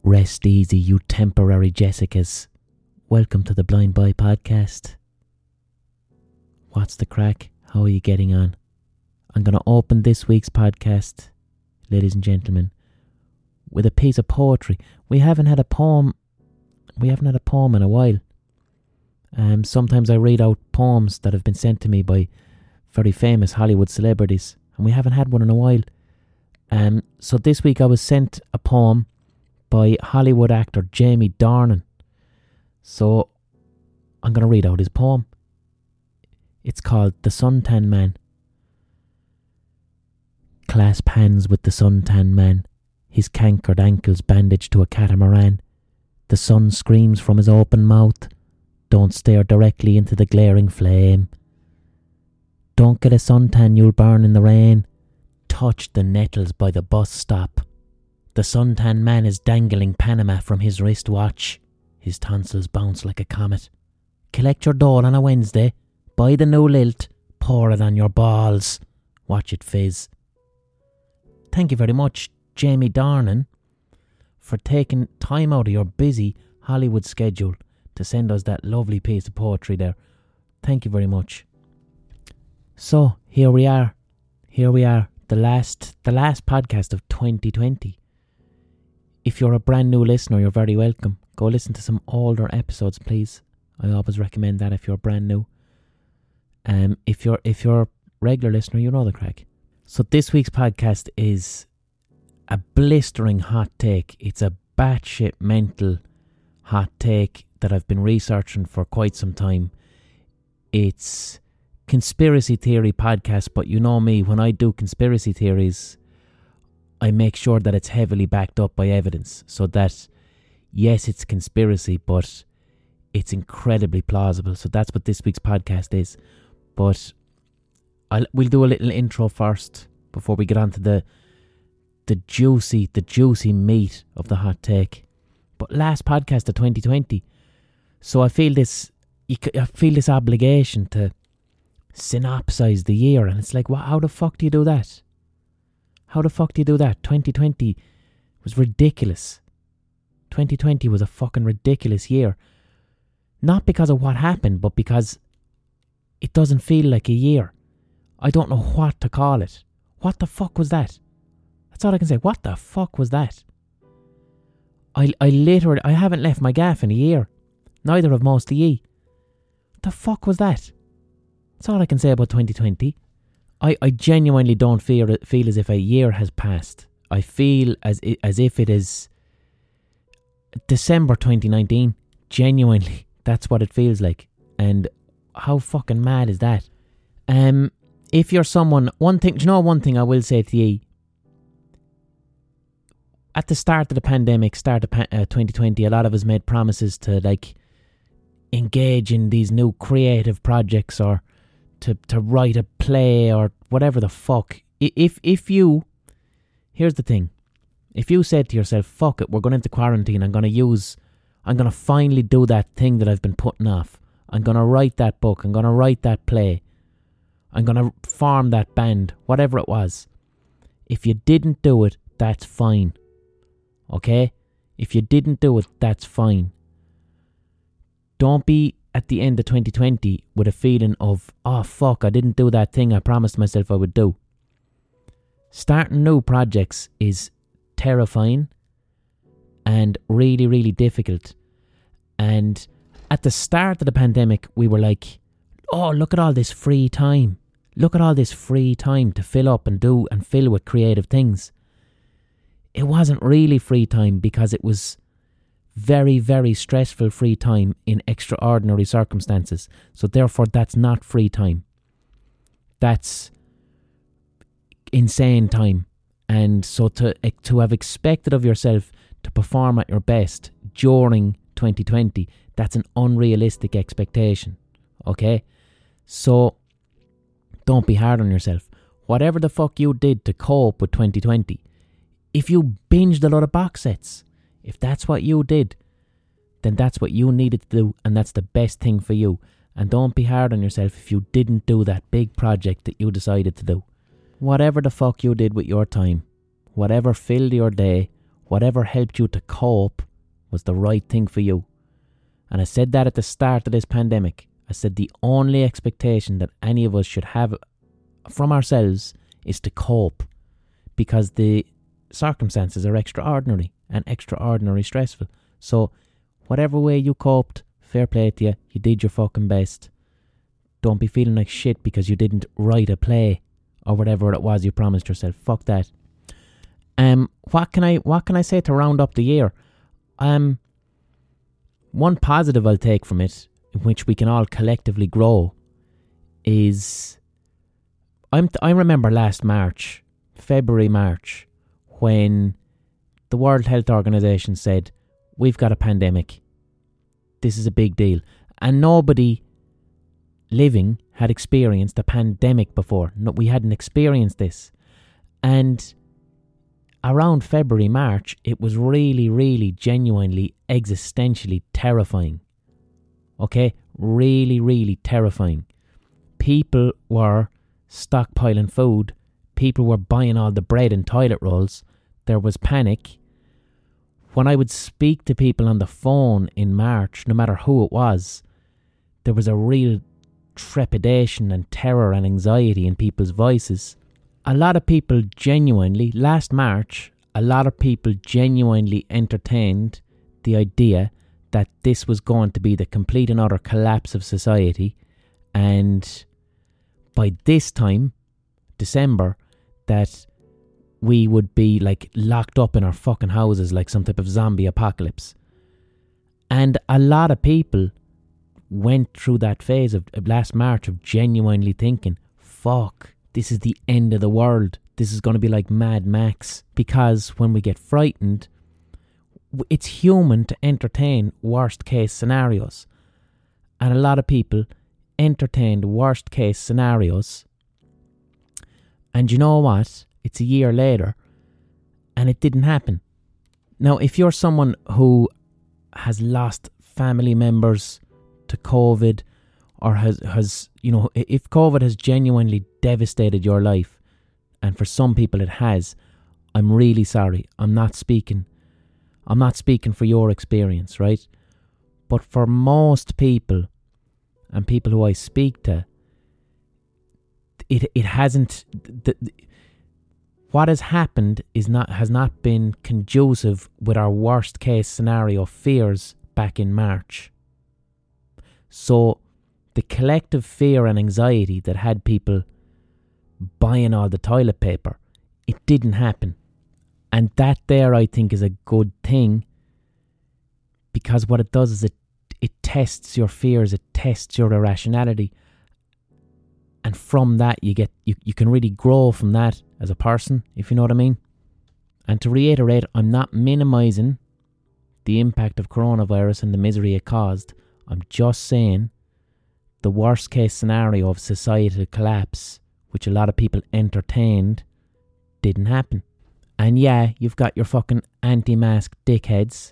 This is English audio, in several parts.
Rest easy, you temporary Jessicas. Welcome to the Blind Boy Podcast. What's the crack? How are you getting on? I'm going to open this week's podcast, ladies and gentlemen, with a piece of poetry. We haven't had a poem in a while. Sometimes I read out poems that have been sent to me by very famous Hollywood celebrities, and we haven't had one in a while. So this week I was sent a poem by Hollywood actor Jamie Dornan. So I'm going to read out his poem. It's called The Suntan Man. Clasp hands with the suntan man, his cankered ankles bandaged to a catamaran. The sun screams from his open mouth. Don't stare directly into the glaring flame. Don't get a suntan, you'll burn in the rain. Touch the nettles by the bus stop. The suntan man is dangling Panama from his wristwatch. His tonsils bounce like a comet. Collect your dole on a Wednesday. Buy the new lilt. Pour it on your balls. Watch it fizz. Thank you very much, Jamie Dornan, for taking time out of your busy Hollywood schedule to send us that lovely piece of poetry there. Thank you very much. So, here we are. The last podcast of 2020. If you're a brand new listener, you're very welcome. Go listen to some older episodes, please. I always recommend that if you're brand new. If you're a regular listener, you know the crack. So this week's podcast is a blistering hot take. It's a batshit mental hot take that I've been researching for quite some time. It's conspiracy theory podcast, but you know me, when I do conspiracy theories, I make sure that it's heavily backed up by evidence, so that yes, it's conspiracy, but it's incredibly plausible. So that's what this week's podcast is. But we'll do a little intro first before we get on to the juicy meat of the hot take. But last podcast of 2020, so I feel this obligation to synopsize the year, and it's like, how the fuck do you do that? 2020 was ridiculous. 2020 was a fucking ridiculous year. Not because of what happened, but because it doesn't feel like a year. I don't know what to call it. What the fuck was that? That's all I can say. What the fuck was that? I haven't left my gaff in a year. Neither have most of ye. What the fuck was that? That's all I can say about 2020. I genuinely don't feel as if a year has passed. I feel as if it is December 2019. Genuinely, that's what it feels like. And how fucking mad is that? If you're someone, one thing I will say to you, at the start of the pandemic, 2020, a lot of us made promises to like engage in these new creative projects or to write a play or whatever the fuck. Here's the thing. If you said to yourself, fuck it, we're going into quarantine, I'm going to finally do that thing that I've been putting off. I'm going to write that book. I'm going to write that play. I'm going to form that band, whatever it was. If you didn't do it, that's fine. Okay? If you didn't do it, that's fine. Don't be at the end of 2020 with a feeling of, oh fuck, I didn't do that thing I promised myself I would do. Starting new projects is terrifying and really, really difficult. And at the start of the pandemic, we were like, oh, look at all this free time. Look at all this free time to fill up and do and fill with creative things. It wasn't really free time because it was very, very stressful free time in extraordinary circumstances. So therefore, that's not free time. That's insane time. And so to have expected of yourself to perform at your best during 2020, that's an unrealistic expectation. Okay? So don't be hard on yourself. Whatever the fuck you did to cope with 2020, if you binged a lot of box sets, if that's what you did, then that's what you needed to do, and that's the best thing for you. And don't be hard on yourself if you didn't do that big project that you decided to do. Whatever the fuck you did with your time, whatever filled your day, whatever helped you to cope was the right thing for you. And I said that at the start of this pandemic. I said the only expectation that any of us should have from ourselves is to cope, because the circumstances are extraordinary and extraordinary stressful. So whatever way you coped, fair play to you. You did your fucking best. Don't be feeling like shit because you didn't write a play or whatever it was you promised yourself. Fuck that. What can I say to round up the year? One positive I'll take from it, in which we can all collectively grow, is I remember last March, February, March, when the World Health Organization said, we've got a pandemic. This is a big deal. And nobody living had experienced a pandemic before. No, we hadn't experienced this. And around February, March, it was really, really genuinely, existentially terrifying. Okay? Really, really terrifying. People were stockpiling food. People were buying all the bread and toilet rolls. There was panic. When I would speak to people on the phone in March, no matter who it was, there was a real trepidation and terror and anxiety in people's voices. A lot of people genuinely, last March, a lot of people genuinely entertained the idea that this was going to be the complete and utter collapse of society. And by this time, December, that we would be like locked up in our fucking houses like some type of zombie apocalypse. And a lot of people went through that phase of last March of genuinely thinking, fuck, this is the end of the world. This is going to be like Mad Max. Because when we get frightened, it's human to entertain worst case scenarios. And a lot of people entertained worst case scenarios. And you know what? It's a year later and it didn't happen. Now, if you're someone who has lost family members to COVID, or has if COVID has genuinely devastated your life, and for some people it has, I'm really sorry. I'm not speaking for your experience, right? But for most people, and people who I speak to, it hasn't. What has happened has not been conducive with our worst case scenario fears back in March. So the collective fear and anxiety that had people buying all the toilet paper, it didn't happen. And that there, I think, is a good thing, because what it does is it tests your fears, it tests your irrationality. And from that, you can really grow from that as a person, if you know what I mean. And to reiterate, I'm not minimising the impact of coronavirus and the misery it caused. I'm just saying the worst case scenario of societal collapse, which a lot of people entertained, didn't happen. And yeah, you've got your fucking anti-mask dickheads,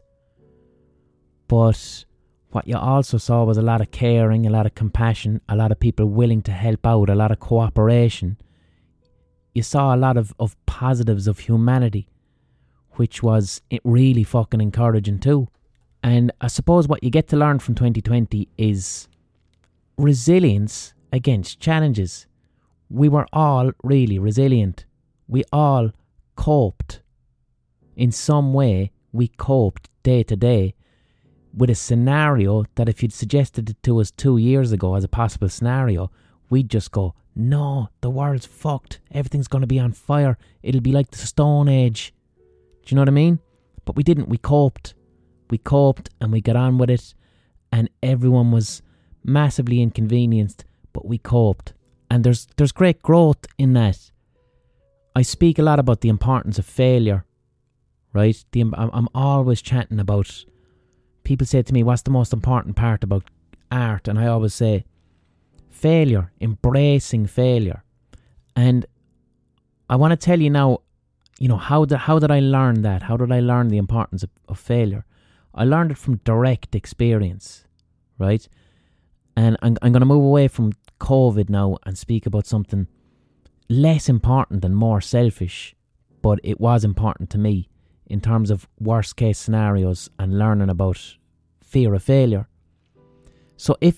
but what you also saw was a lot of caring, a lot of compassion, a lot of people willing to help out, a lot of cooperation. You saw a lot of positives of humanity, which was really fucking encouraging too. And I suppose what you get to learn from 2020 is resilience against challenges. We were all really resilient. We all coped. In some way, we coped day to day with a scenario that if you'd suggested it to us 2 years ago as a possible scenario, we'd just go, no, the world's fucked. Everything's going to be on fire. It'll be like the Stone Age. Do you know what I mean? But we didn't. We coped. We coped and we got on with it. And everyone was massively inconvenienced, but we coped. And there's great growth in that. I speak a lot about the importance of failure, right? I'm always chatting about... People say to me, what's the most important part about art? And I always say, failure, embracing failure. And I want to tell you now, how did I learn that? How did I learn the importance of failure? I learned it from direct experience, right? And I'm going to move away from COVID now and speak about something less important and more selfish, but it was important to me. in terms of worst case scenarios and learning about fear of failure. So if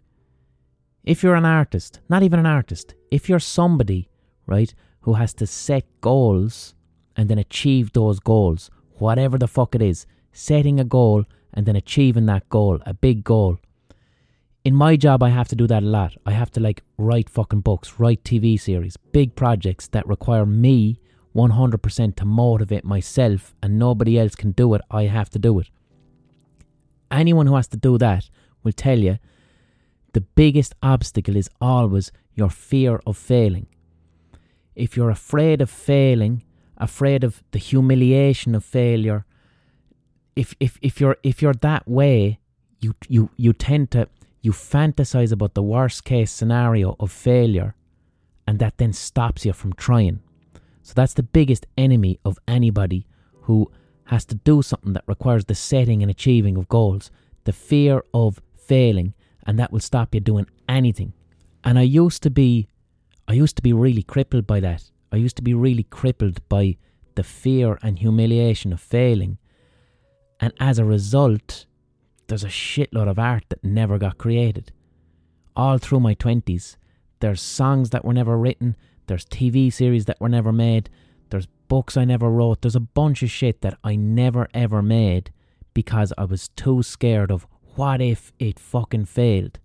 you're an artist, not even an artist, if you're somebody, right, who has to set goals and then achieve those goals, whatever the fuck it is, setting a goal and then achieving that goal, a big goal. In my job, I have to do that a lot. I have to write fucking books, write TV series, big projects that require me 100% to motivate myself, and nobody else can do it. I have to do it. Anyone who has to do that will tell you the biggest obstacle is always your fear of failing. If you're afraid of failing, afraid of the humiliation of failure, if you're that way, you tend to fantasize about the worst case scenario of failure, and that then stops you from trying. So that's the biggest enemy of anybody who has to do something that requires the setting and achieving of goals. The fear of failing, and that will stop you doing anything. And I used to be really crippled by that. I used to be really crippled by the fear and humiliation of failing. And as a result, there's a shitload of art that never got created. All through my 20s, there's songs that were never written, there's TV series that were never made, there's books I never wrote, there's a bunch of shit that I never ever made because I was too scared of what if it fucking failed.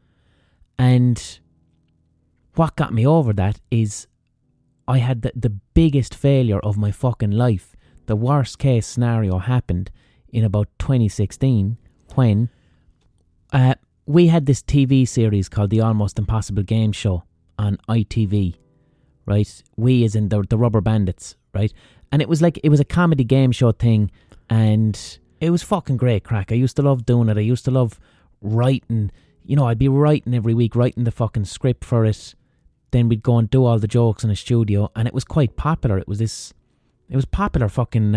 And what got me over that is I had the biggest failure of my fucking life. The worst case scenario happened in about 2016 when we had this TV series called The Almost Impossible Game Show on ITV, right? We as in the Rubber Bandits, right? And it was a comedy game show thing, and it was fucking great crack. I used to love doing it. I used to love writing. I'd be writing every week, writing the fucking script for it. Then we'd go and do all the jokes in a studio, and it was quite popular. It was popular fucking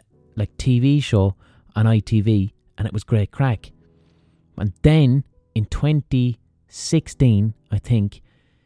TV show on ITV, and it was great crack. And then in 2016, I think,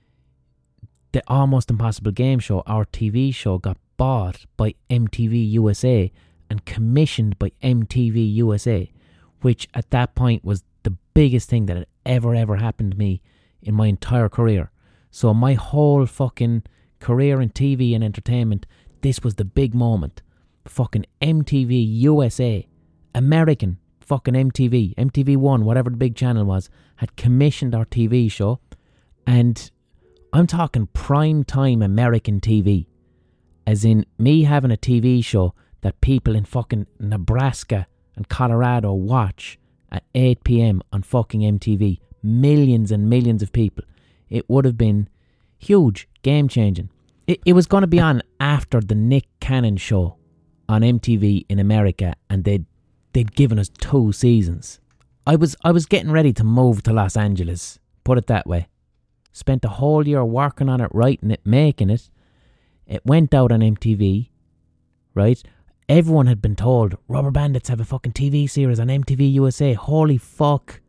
the Almost Impossible Game Show, our TV show, got bought by MTV USA and commissioned by MTV USA, which at that point was the biggest thing that had ever happened to me in my entire career. So my whole fucking career in TV and entertainment, this was the big moment. Fucking MTV USA, American fucking MTV, MTV1, whatever the big channel was, had commissioned our TV show. And I'm talking prime time American TV. As in me having a TV show that people in fucking Nebraska and Colorado watch at 8 p.m. on fucking MTV. Millions and millions of people. It would have been huge, game-changing. It was going to be on after the Nick Cannon show on MTV in America, and they'd given us 2 seasons. I was getting ready to move to Los Angeles, put it that way. Spent a whole year working on it, writing it, making it. It went out on MTV, right? Everyone had been told, Rubber Bandits have a fucking TV series on MTV USA. Holy fuck.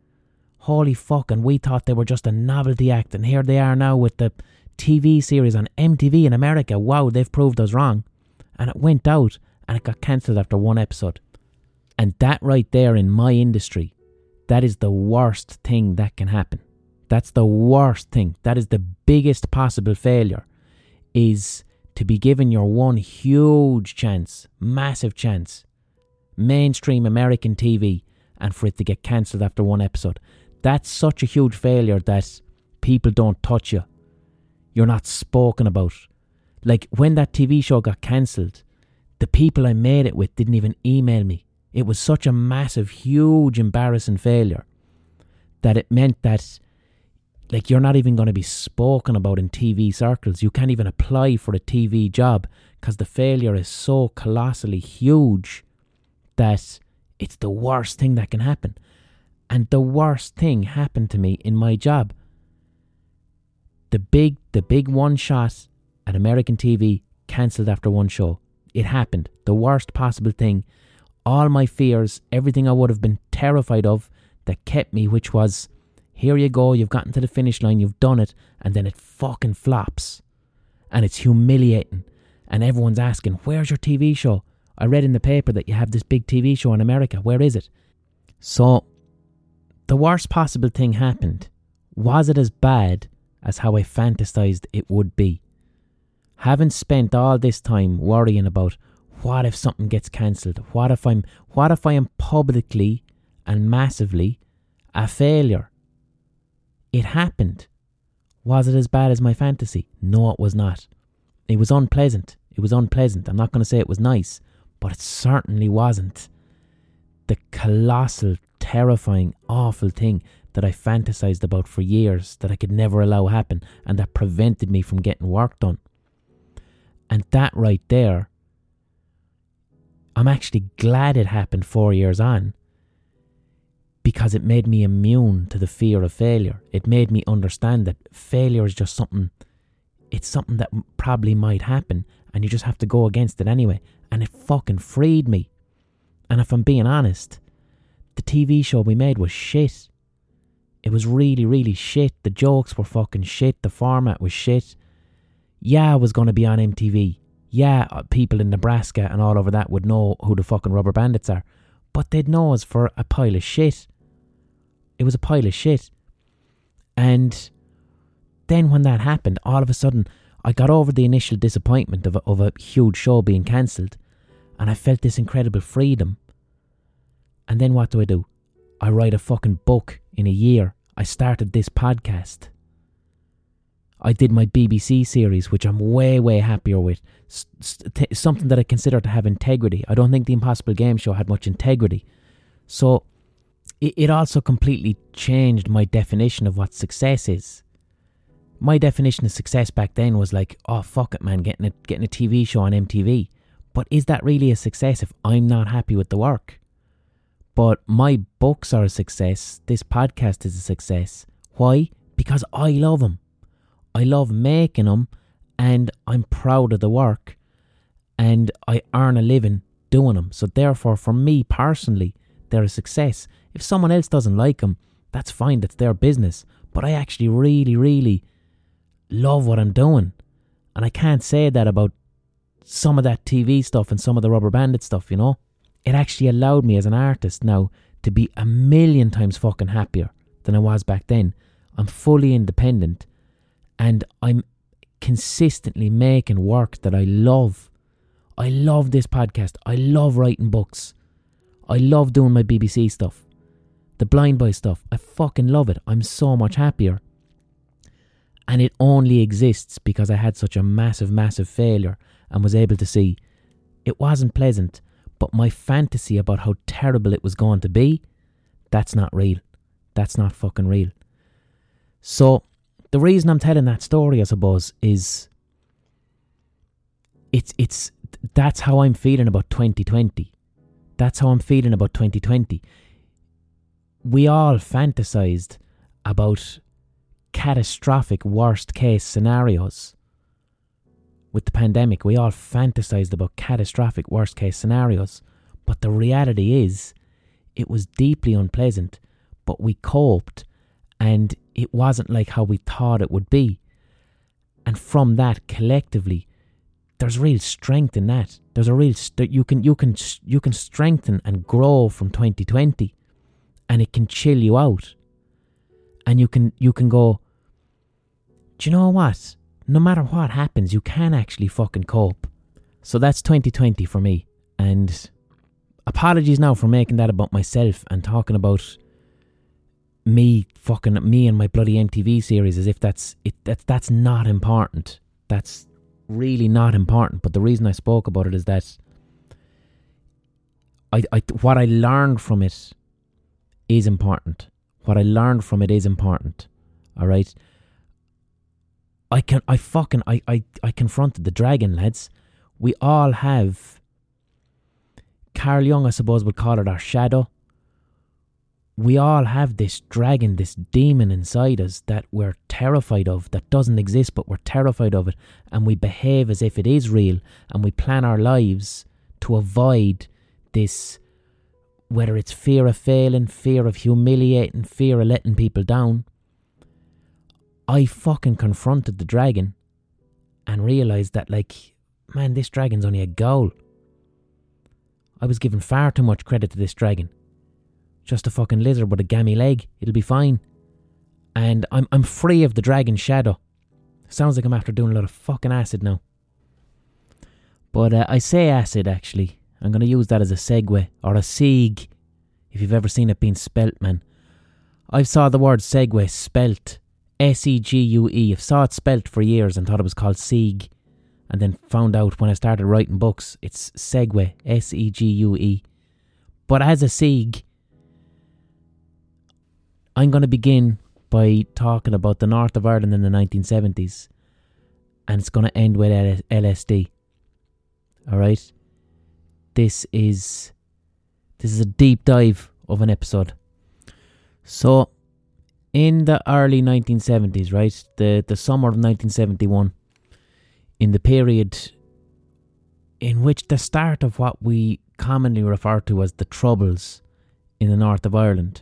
And we thought they were just a novelty act, and here they are now with the TV series on MTV in America. Wow, they've proved us wrong. And it went out, and it got cancelled after 1 episode. And that right there in my industry, that is the worst thing that can happen. That's the worst thing. That is the biggest possible failure, is to be given your one huge chance, massive chance, mainstream American TV, and for it to get cancelled after 1 episode. That's such a huge failure that people don't touch you. You're not spoken about. Like when that TV show got cancelled, the people I made it with didn't even email me. It was such a massive, huge, embarrassing failure that it meant that you're not even going to be spoken about in TV circles. You can't even apply for a TV job because the failure is so colossally huge that it's the worst thing that can happen. And the worst thing happened to me in my job. The big one shot at American TV cancelled after 1 show. It happened. The worst possible thing. All my fears, everything I would have been terrified of that kept me, which was, here you go, you've gotten to the finish line, you've done it, and then it fucking flops. And it's humiliating. And everyone's asking, where's your TV show? I read in the paper that you have this big TV show in America. Where is it? So, the worst possible thing happened. Was it as bad as how I fantasized it would be? Having spent all this time worrying about what if something gets cancelled? What if I am publicly and massively a failure? It happened. Was it as bad as my fantasy? No, it was not. It was unpleasant. I'm not going to say it was nice, but it certainly wasn't the colossal, terrifying, awful thing that I fantasized about for years that I could never allow happen and that prevented me from getting work done. And that right there, I'm actually glad it happened 4 years on, because it made me immune to the fear of failure. It made me understand that failure is just something that probably might happen, and you just have to go against it anyway. And it fucking freed me. And if I'm being honest, the TV show we made was shit. It was really, really shit. The jokes were fucking shit. The format was shit. Yeah, I was going to be on MTV. Yeah, people in Nebraska and all over that would know who the fucking Rubber Bandits are. But they'd know us for a pile of shit. It was a pile of shit. And then when that happened, all of a sudden, I got over the initial disappointment of a huge show being cancelled. And I felt this incredible freedom. And then what do? I write a fucking book in a year. I started this podcast. I did my BBC series, which I'm way, way happier with. Something that I consider to have integrity. I don't think the Impossible Game Show had much integrity. So it also completely changed my definition of what success is. My definition of success back then was like, oh fuck it man, getting a TV show on MTV. But is that really a success if I'm not happy with the work? But my books are a success. This podcast is a success. Why? Because I love them. I love making them, and I'm proud of the work, and I earn a living doing them. So therefore, for me personally, they're a success. If someone else doesn't like them, that's fine, that's their business. But I actually really, really love what I'm doing. And I can't say that about some of that TV stuff and some of the Rubber Bandit stuff, you know. It actually allowed me as an artist now to be a million times fucking happier than I was back then. I'm fully independent, and I'm consistently making work that I love. I love this podcast. I love writing books. I love doing my BBC stuff. The Blind Boy stuff. I fucking love it. I'm so much happier. And it only exists because I had such a massive, massive failure and was able to see it wasn't pleasant, but my fantasy about how terrible it was going to be, that's not real. That's not fucking real. So the reason I'm telling that story, I suppose, is that's how I'm feeling about 2020. That's how I'm feeling about 2020. We all fantasized about catastrophic worst case scenarios. With the pandemic, we all fantasized about catastrophic worst case scenarios. But the reality is, it was deeply unpleasant, but we coped, and it wasn't like how we thought it would be. And from that, collectively, there's real strength in that. There's a real you can strengthen and grow from 2020, and it can chill you out. And you can go, do you know what? No matter what happens, you can actually fucking cope. So that's 2020 for me. And apologies now for making that about myself and talking about me and my bloody MTV series as if that's not important. That's really not important. But the reason I spoke about it is that what I learned from it is important. What I learned from it is important. All right. I confronted the dragon, lads. We all have. Carl Jung, I suppose, would call it our shadow. We all have this dragon, this demon inside us that we're terrified of, that doesn't exist, but we're terrified of it. And we behave as if it is real. And we plan our lives to avoid this, whether it's fear of failing, fear of humiliating, fear of letting people down. I fucking confronted the dragon and realised that, like, man, this dragon's only a ghoul. I was giving far too much credit to this dragon. Just a fucking lizard with a gammy leg. It'll be fine. And I'm free of the dragon's shadow. Sounds like I'm after doing a lot of fucking acid now. But I say acid, actually. I'm going to use that as a segue, or a segue, if you've ever seen it being spelt, man. I saw the word segue spelt S-E-G-U-E. I've saw it spelt for years and thought it was called segue. And then found out when I started writing books, it's segue, S-E-G-U-E. But as a segue, I'm going to begin by talking about the north of Ireland in the 1970s. And it's going to end with LSD. Alright? This is a deep dive of an episode. So, in the early 1970s, right? The summer of 1971, in the period in which the start of what we commonly refer to as the Troubles in the north of Ireland,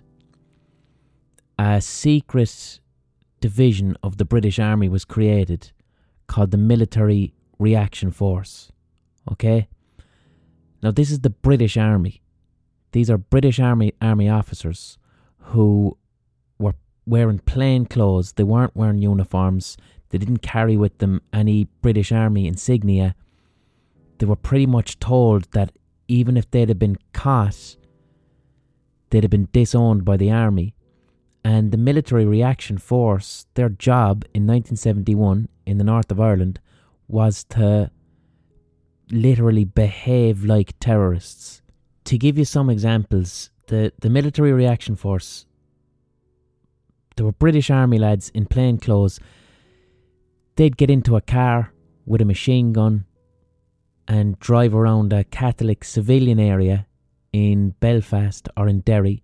a secret division of the British Army was created called the Military Reaction Force. Okay? Now, this is the British Army. These are British Army officers who were wearing plain clothes. They weren't wearing uniforms. They didn't carry with them any British Army insignia. They were pretty much told that even if they'd have been caught, they'd have been disowned by the army. And the Military Reaction Force, their job in 1971 in the north of Ireland was to literally behave like terrorists. To give you some examples, the Military Reaction Force, there were British Army lads in plain clothes. They'd get into a car with a machine gun and drive around a Catholic civilian area in Belfast or in Derry,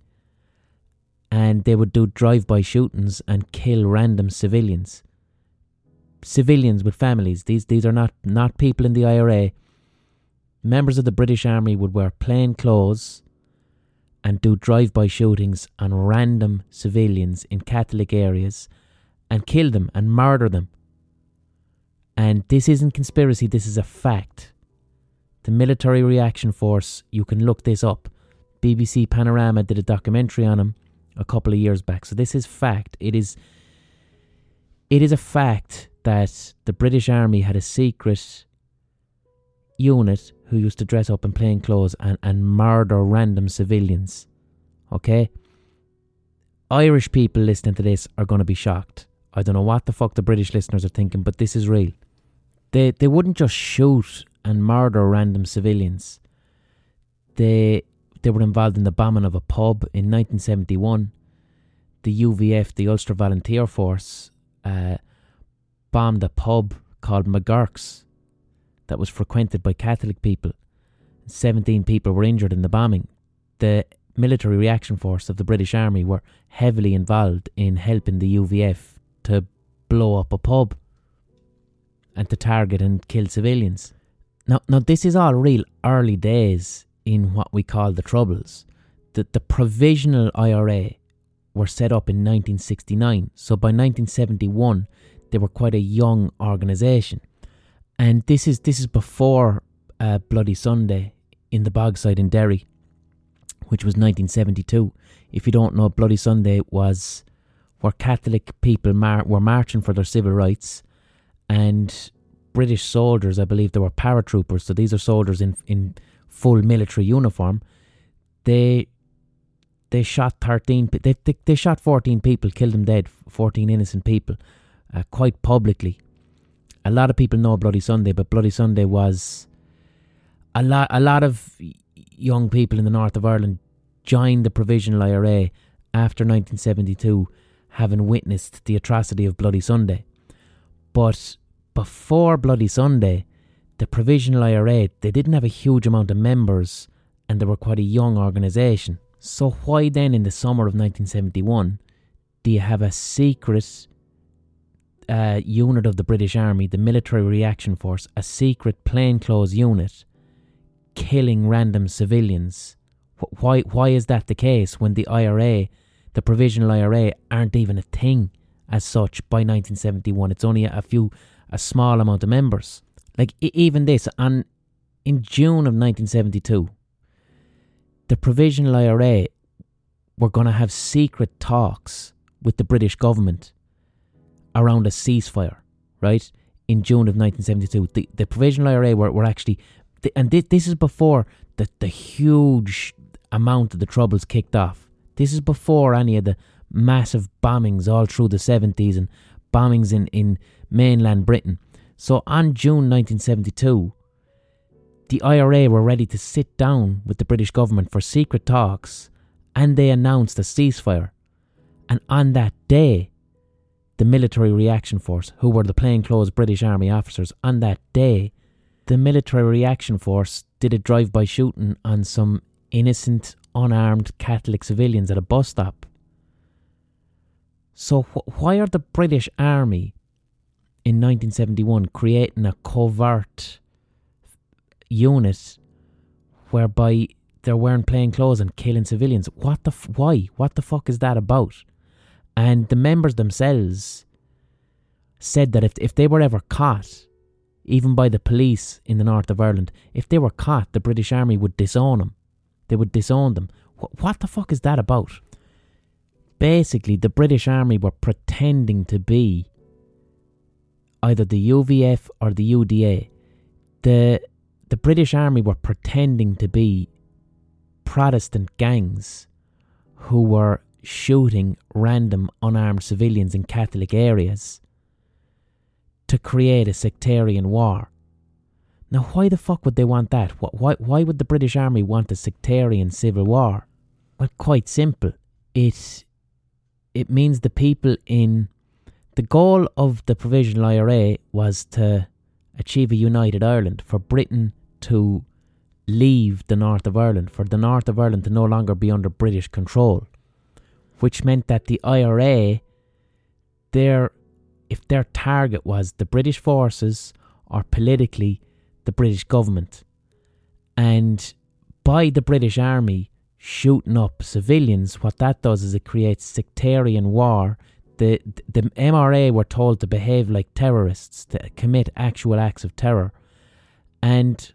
and they would do drive-by shootings and kill random civilians. Civilians with families. These are not people in the IRA. Members of the British Army would wear plain clothes and do drive-by shootings on random civilians in Catholic areas and kill them and murder them. And this isn't conspiracy, this is a fact. The Military Reaction Force, you can look this up. BBC Panorama did a documentary on them a couple of years back. So this is fact. It is a fact that the British Army had a secret unit who used to dress up in plain clothes and murder random civilians. Okay? Irish people listening to this are going to be shocked. I don't know what the fuck the British listeners are thinking, but this is real. They wouldn't just shoot and murder random civilians. They were involved in the bombing of a pub in 1971. The UVF, the Ulster Volunteer Force, bombed a pub called McGurk's that was frequented by Catholic people. 17 people were injured in the bombing. The Military Reaction Force of the British Army were heavily involved in helping the UVF to blow up a pub and to target and kill civilians. Now this is all real early days in what we call the Troubles. The Provisional IRA were set up in 1969, so by 1971 they were quite a young organisation. And this is before Bloody Sunday in the Bogside in Derry, which was 1972. If you don't know, Bloody Sunday was where Catholic people were marching for their civil rights, and British soldiers, I believe they were paratroopers, so these are soldiers in full military uniform. They shot 13. They shot 14 people, killed them dead, 14 innocent people, quite publicly. A lot of people know Bloody Sunday, but Bloody Sunday was a lot of young people in the north of Ireland joined the Provisional IRA after 1972, having witnessed the atrocity of Bloody Sunday. But before Bloody Sunday, the Provisional IRA, they didn't have a huge amount of members and they were quite a young organisation. So why then in the summer of 1971 do you have a secret unit of the British Army, the Military Reaction Force, a secret plainclothes unit, killing random civilians? Why is that the case when the IRA, the Provisional IRA, aren't even a thing as such by 1971? It's only a small amount of members. Like even this, in June of 1972, the Provisional IRA were going to have secret talks with the British government around a ceasefire, right? In June of 1972. The Provisional IRA were actually... And this is before the huge amount of the Troubles kicked off. This is before any of the massive bombings all through the 70s and bombings in mainland Britain. So on June 1972, the IRA were ready to sit down with the British government for secret talks, and they announced a ceasefire. And on that day, the Military Reaction Force, who were the plainclothes British Army officers, on that day, the Military Reaction Force did a drive-by shooting on some innocent, unarmed Catholic civilians at a bus stop. So why are the British Army in 1971 creating a covert unit whereby they're wearing plain clothes and killing civilians? Why? What the fuck is that about? And the members themselves said that if they were ever caught, even by the police in the north of Ireland, if they were caught, the British Army would disown them. They would disown them. What the fuck is that about? Basically, the British Army were pretending to be either the UVF or the UDA. The British Army were pretending to be Protestant gangs who were shooting random unarmed civilians in Catholic areas to create a sectarian war. Now, why the fuck would they want that? Why would the British Army want a sectarian civil war? Well, quite simple. It means the people in... The goal of the Provisional IRA was to achieve a united Ireland, for Britain to leave the north of Ireland, for the north of Ireland to no longer be under British control, which meant that the IRA, if their target was the British forces or politically the British government, and by the British Army shooting up civilians, what that does is it creates sectarian war. The MRA were told to behave like terrorists, to commit actual acts of terror, and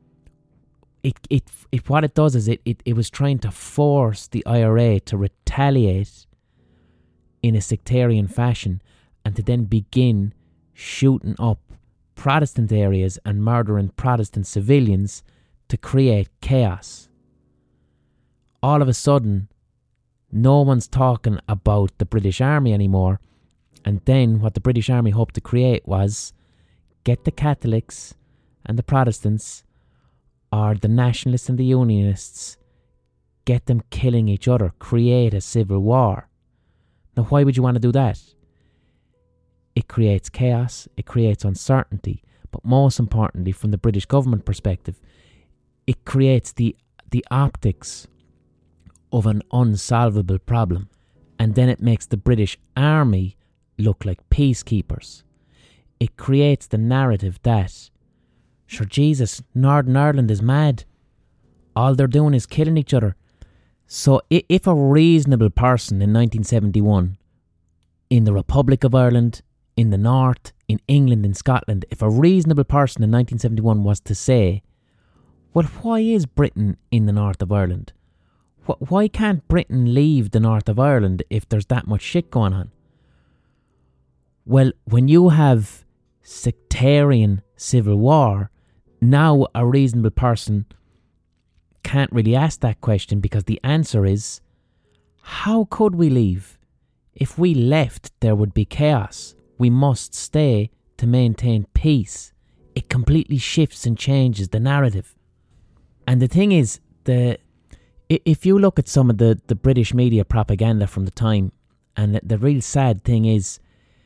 what it does is it was trying to force the IRA to retaliate in a sectarian fashion and to then begin shooting up Protestant areas and murdering Protestant civilians to create chaos. All of a sudden, no one's talking about the British Army anymore, and then what the British Army hoped to create was get the Catholics and the Protestants, or the Nationalists and the Unionists, get them killing each other, create a civil war. Now, why would you want to do that? It creates chaos, it creates uncertainty, but most importantly, from the British government perspective, it creates the optics of an unsolvable problem, and then it makes the British Army look like peacekeepers. It creates the narrative that, sure Jesus, Northern Ireland is mad. All they're doing is killing each other. So if a reasonable person in 1971, in the Republic of Ireland, in the North, in England, in Scotland, if a reasonable person in 1971 was to say, well, why is Britain in the north of Ireland? Why can't Britain leave the north of Ireland if there's that much shit going on? Well, when you have sectarian civil war, now a reasonable person can't really ask that question, because the answer is, how could we leave? If we left, there would be chaos. We must stay to maintain peace. It completely shifts and changes the narrative. And the thing is, if you look at some of the British media propaganda from the time, and the real sad thing is,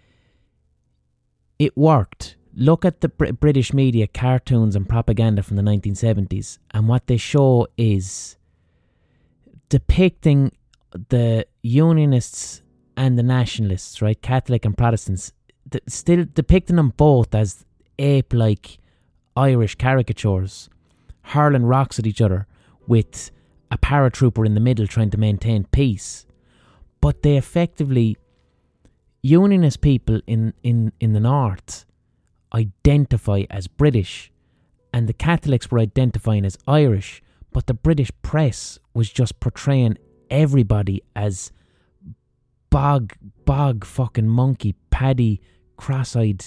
it worked. Look at the British media cartoons and propaganda from the 1970s, and what they show is depicting the Unionists and the Nationalists, right, Catholic and Protestants, still depicting them both as ape-like Irish caricatures, hurling rocks at each other with a paratrooper in the middle trying to maintain peace. But they effectively, Unionist people in the North identify as British, and the Catholics were identifying as Irish, but the British press was just portraying everybody as bog fucking monkey, paddy, cross-eyed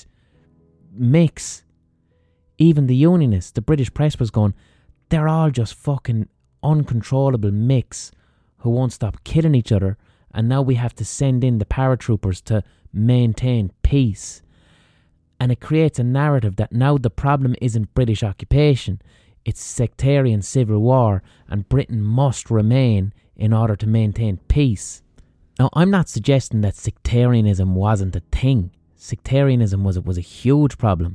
mix. Even the Unionists, the British press was going, they're all just fucking uncontrollable mix who won't stop killing each other, and now we have to send in the paratroopers to maintain peace. And it creates a narrative that now the problem isn't British occupation, it's sectarian civil war, and Britain must remain in order to maintain peace. Now, I'm not suggesting that sectarianism wasn't a thing. Sectarianism was a huge problem.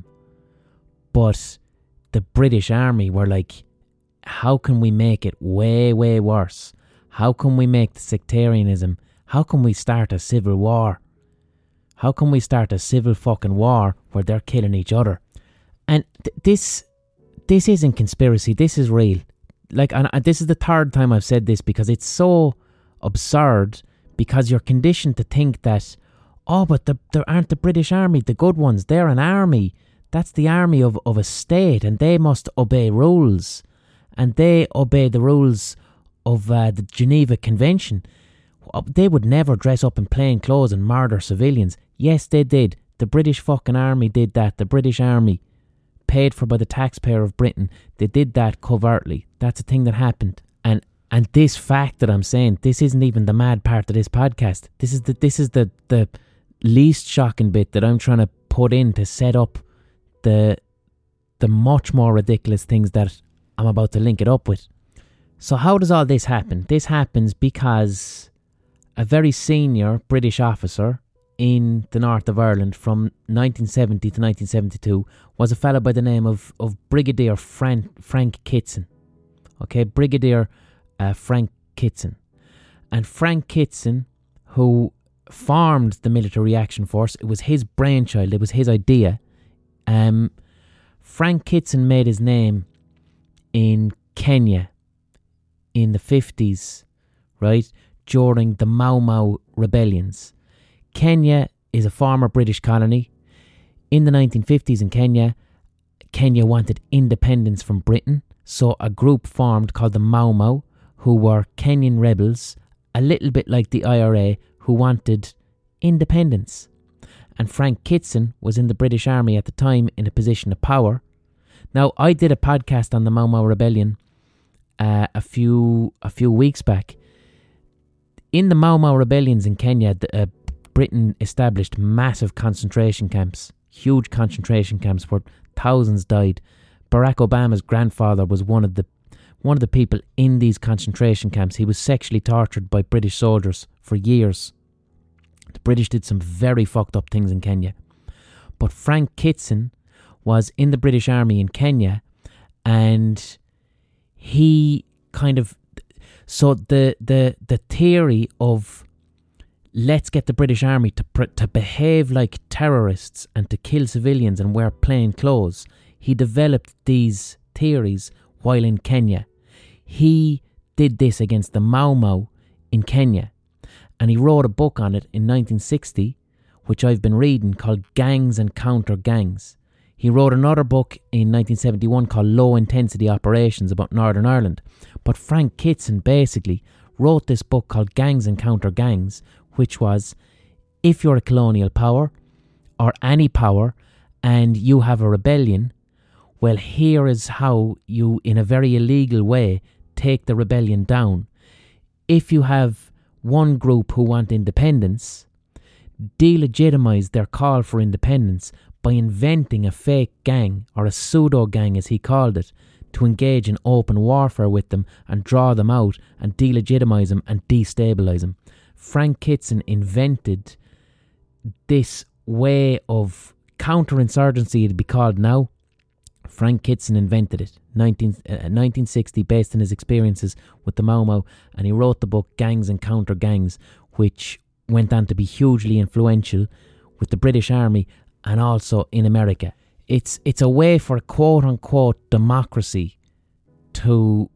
But the British Army were like, how can we make it way, way worse? How can we make the sectarianism? How can we start a civil war? How can we start a civil fucking war where they're killing each other? And this isn't conspiracy. This is real. Like, and this is the third time I've said this because it's so absurd, because you're conditioned to think that, oh, but there aren't the British Army, the good ones. They're an army. That's the army of a state, and they must obey rules. And they obey the rules of the Geneva Convention. They would never dress up in plain clothes and murder civilians. Yes, they did. The British fucking army did that. The British army, paid for by the taxpayer of Britain, they did that covertly. That's a thing that happened. And this fact that I'm saying, this isn't even the mad part of this podcast. This is the least shocking bit that I'm trying to put in to set up the much more ridiculous things that I'm about to link it up with. So how does all this happen? This happens because a very senior British officer in the north of Ireland from 1970 to 1972 was a fellow by the name of Brigadier Frank Kitson. Okay, Brigadier Frank Kitson. And Frank Kitson, who formed the Military Reaction Force, it was his brainchild, it was his idea. Frank Kitson made his name in Kenya in the 50s, right, during the Mau Mau rebellions. Kenya is a former British colony. In the 1950s in Kenya wanted independence from Britain, so a group formed called the Mau Mau, who were Kenyan rebels, a little bit like the IRA, who wanted independence. And Frank Kitson was in the British Army at the time in a position of power. Now, I did a podcast on the Mau Mau rebellion a few weeks back. In the Mau Mau rebellions in Kenya, Britain established massive concentration camps, huge concentration camps where thousands died. Barack Obama's grandfather was one of the people in these concentration camps. He was sexually tortured by British soldiers for years. The British did some very fucked up things in Kenya. But Frank Kitson was in the British Army in Kenya, and he kind of... So the theory of let's get the British Army to behave like terrorists and to kill civilians and wear plain clothes, he developed these theories while in Kenya. He did this against the Mau Mau in Kenya, and he wrote a book on it in 1960, which I've been reading, called Gangs and Counter Gangs. He wrote another book in 1971 called Low Intensity Operations about Northern Ireland. But Frank Kitson basically wrote this book called Gangs and Counter Gangs, which was, if you're a colonial power or any power and you have a rebellion, well, here is how you, in a very illegal way, take the rebellion down. If you have one group who want independence, delegitimize their call for independence by inventing a fake gang, or a pseudo gang as he called it, to engage in open warfare with them and draw them out and delegitimize them and destabilize them. Frank Kitson invented this way of counterinsurgency, it'd be called now. Frank Kitson invented it, 1960, based on his experiences with the Mau Mau, and he wrote the book Gangs and Counter Gangs, which went on to be hugely influential with the British Army and also in America. It's a way for a quote-unquote democracy to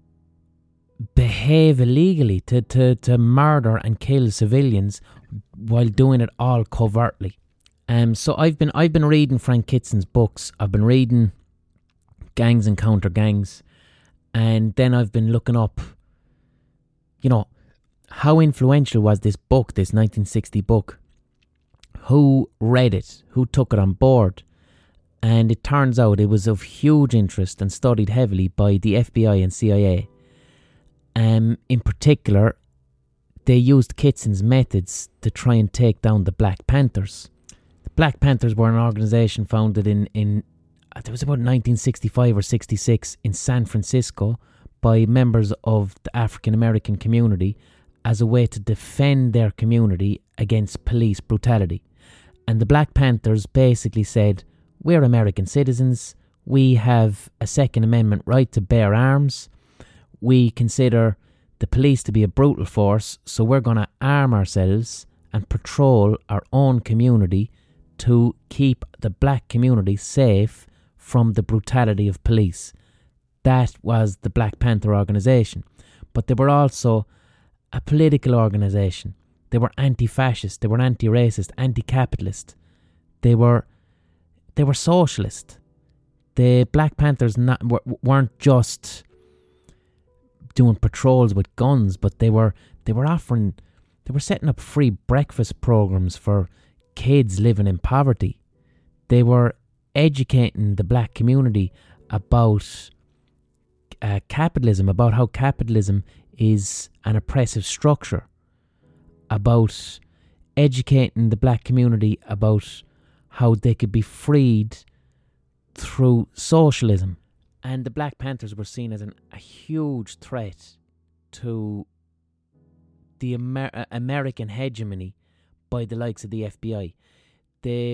behave illegally, to murder and kill civilians while doing it all covertly. So I've been reading Frank Kitson's books. I've been reading Gangs and Counter Gangs, And then I've been looking up, how influential was this book, this 1960 book? Who read it? Who took it on board? And it turns out it was of huge interest and studied heavily by the FBI and CIA. In particular, they used Kitson's methods to try and take down the Black Panthers. The Black Panthers were an organisation founded in it was about 1965 or 66 in San Francisco by members of the African American community as a way to defend their community against police brutality. And the Black Panthers basically said, we're American citizens, we have a Second Amendment right to bear arms, we consider the police to be a brutal force, so we're going to arm ourselves and patrol our own community to keep the black community safe from the brutality of police. That was the Black Panther organisation. But they were also a political organisation. They were anti-fascist, they were anti-racist, anti-capitalist. They were socialist. The Black Panthers weren't just doing patrols with guns, but they were setting up free breakfast programs for kids living in poverty. They were educating the black community about capitalism, about how capitalism is an oppressive structure, about educating the black community about how they could be freed through socialism. And the Black Panthers were seen as a huge threat to the American hegemony by the likes of the FBI. The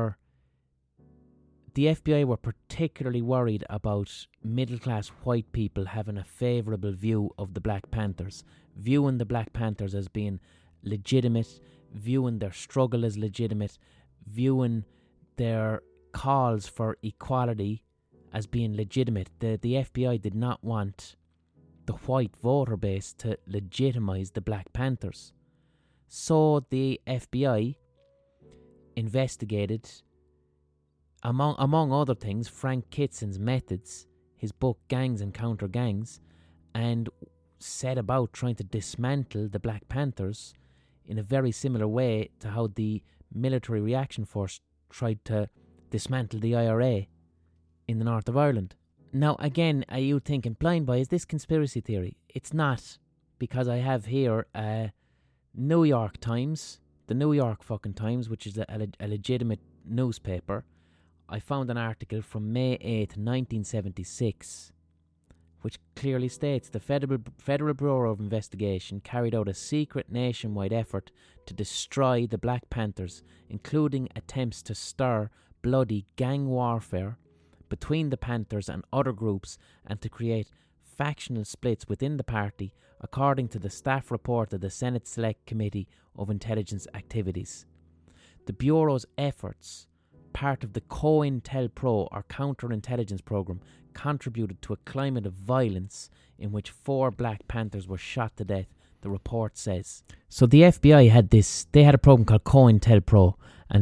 FBI were particularly worried about middle-class white people having a favourable view of the Black Panthers, viewing the Black Panthers as being legitimate, viewing their struggle as legitimate, viewing their calls for equality as being legitimate. The FBI did not want the white voter base to legitimise the Black Panthers. So the FBI investigated, among other things, Frank Kitson's methods, his book Gangs and Counter Gangs, and set about trying to dismantle the Black Panthers in a very similar way to how the Military Reaction Force tried to dismantle the IRA in the north of Ireland. Now, again, are you thinking, blind boy, is this conspiracy theory? It's not, because I have here New York Times, the New York fucking Times, which is a legitimate newspaper. I found an article from May 8th, 1976, which clearly states the Federal Bureau of Investigation carried out a secret nationwide effort to destroy the Black Panthers, including attempts to stir bloody gang warfare between the Panthers and other groups and to create factional splits within the party, according to the staff report of the Senate Select Committee of Intelligence Activities. The Bureau's efforts, part of the COINTELPRO or counterintelligence program, contributed to a climate of violence in which 4 Black Panthers were shot to death, the report says. So the FBI had a program called COINTELPRO, and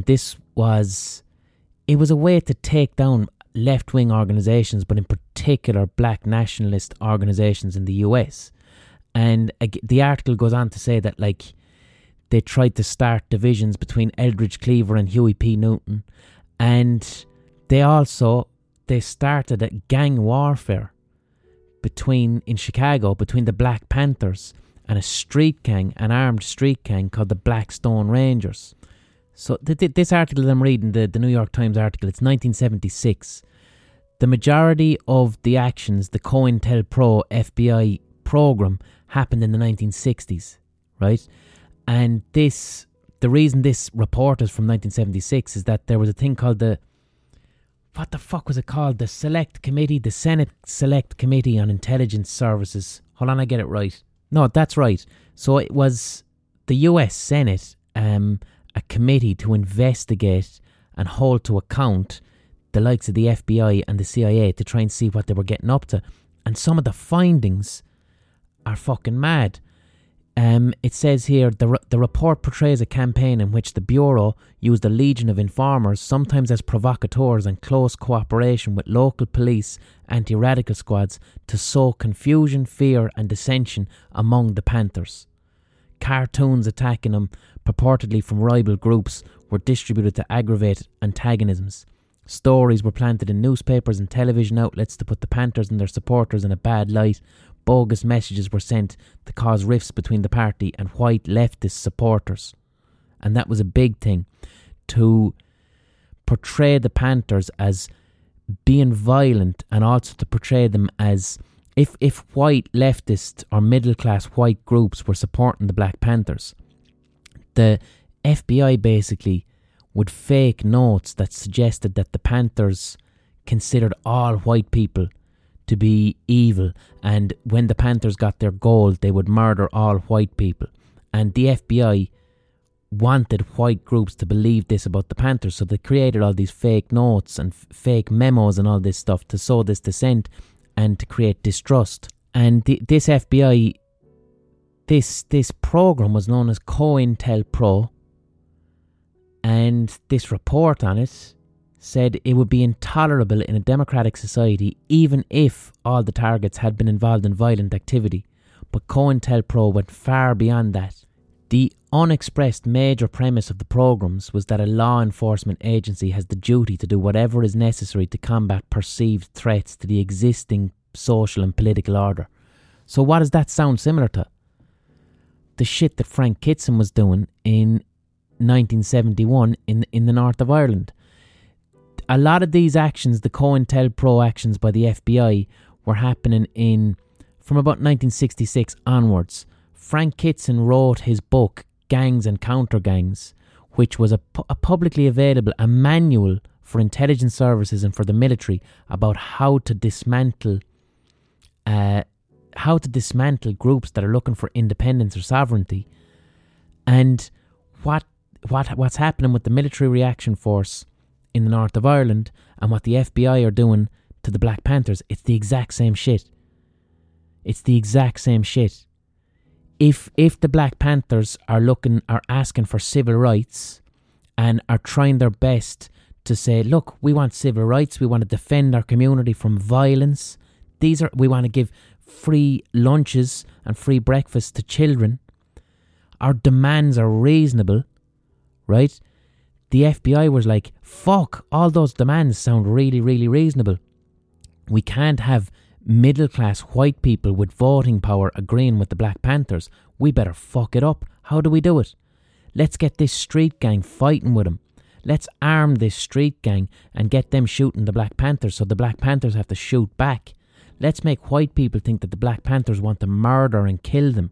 it was a way to take down left-wing organisations, but in particular black nationalist organisations in the US. And the article goes on to say that they tried to start divisions between Eldridge Cleaver and Huey P. Newton, and they started a gang warfare in Chicago between the Black Panthers and an armed street gang called the Blackstone Rangers. So this article I'm reading, the New York Times article, it's 1976. The majority of the actions, the COINTELPRO FBI program, happened in the 1960s, right? And the reason this report is from 1976 is that there was a thing called what the fuck was it called? The Senate Select Committee on Intelligence Services. Hold on, I get it right. No, that's right. So it was the US Senate, a committee to investigate and hold to account the likes of the FBI and the CIA to try and see what they were getting up to. And some of the findings are fucking mad. It says here, the report portrays a campaign in which the Bureau used a legion of informers, sometimes as provocateurs, and close cooperation with local police anti-radical squads to sow confusion, fear and dissension among the Panthers. Cartoons attacking them, purportedly from rival groups, were distributed to aggravate antagonisms. Stories were planted in newspapers and television outlets to put the Panthers and their supporters in a bad light. Bogus messages were sent to cause rifts between the party and white leftist supporters. And that was a big thing, to portray the Panthers as being violent, and also to portray them as if white leftist or middle class white groups were supporting the Black Panthers, the FBI basically would fake notes that suggested that the Panthers considered all white people to be evil, and when the Panthers got their gold, they would murder all white people. And the FBI wanted white groups to believe this about the Panthers, so they created all these fake notes and fake memos and all this stuff to sow this dissent and to create distrust. And this FBI, this program was known as COINTELPRO, and this report on it said it would be intolerable in a democratic society even if all the targets had been involved in violent activity. But COINTELPRO went far beyond that. The unexpressed major premise of the programs was that a law enforcement agency has the duty to do whatever is necessary to combat perceived threats to the existing social and political order. So what does that sound similar to? The shit that Frank Kitson was doing in 1971 in the north of Ireland. A lot of these actions, the COINTELPRO actions by the FBI, were happening from about 1966 onwards. Frank Kitson wrote his book, Gangs and Counter-Gangs, which was a publicly available, a manual for intelligence services and for the military about how to dismantle groups that are looking for independence or sovereignty. And what's happening with the military reaction force in the north of Ireland and what the FBI are doing to the Black Panthers, it's the exact same shit. It's the exact same shit. If the Black Panthers are asking for civil rights and are trying their best to say, look, we want civil rights, we want to defend our community from violence, we want to give free lunches and free breakfast to children, our demands are reasonable, right? The FBI was like, fuck, all those demands sound really, really reasonable. We can't have middle-class white people with voting power agreeing with the Black Panthers. We better fuck it up. How do we do it? Let's get this street gang fighting with them. Let's arm this street gang and get them shooting the Black Panthers so the Black Panthers have to shoot back. Let's make white people think that the Black Panthers want to murder and kill them.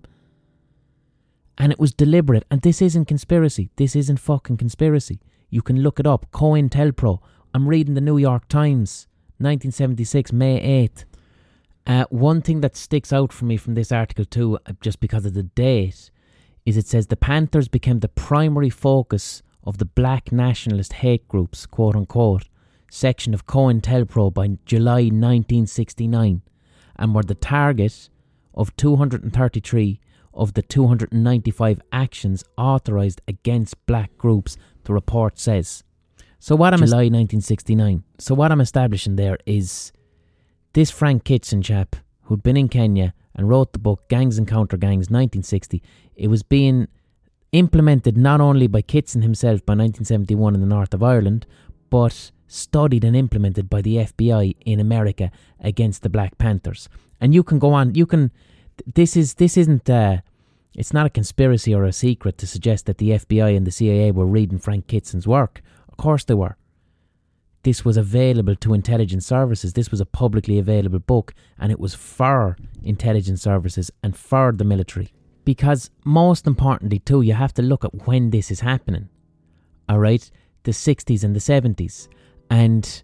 And it was deliberate. And this isn't conspiracy. This isn't fucking conspiracy. You can look it up. COINTELPRO. I'm reading the New York Times, 1976, May 8th. One thing that sticks out for me from this article too, just because of the date, is it says the Panthers became the primary focus of the black nationalist hate groups, quote unquote, section of COINTELPRO by July 1969, and were the target of 233 of the 295 actions authorised against black groups, the report says. July 1969. So what I'm establishing there is this Frank Kitson chap who'd been in Kenya and wrote the book Gangs and Counter-Gangs 1960. It was being implemented not only by Kitson himself by 1971 in the north of Ireland, but studied and implemented by the FBI in America against the Black Panthers. And you can go on, this isn't it's not a conspiracy or a secret to suggest that the FBI and the CIA were reading Frank Kitson's work. Of course they were. This was available to intelligence services. This was a publicly available book, and it was for intelligence services and for the military. Because most importantly too, you have to look at when this is happening. Alright? The 60s and the 70s. And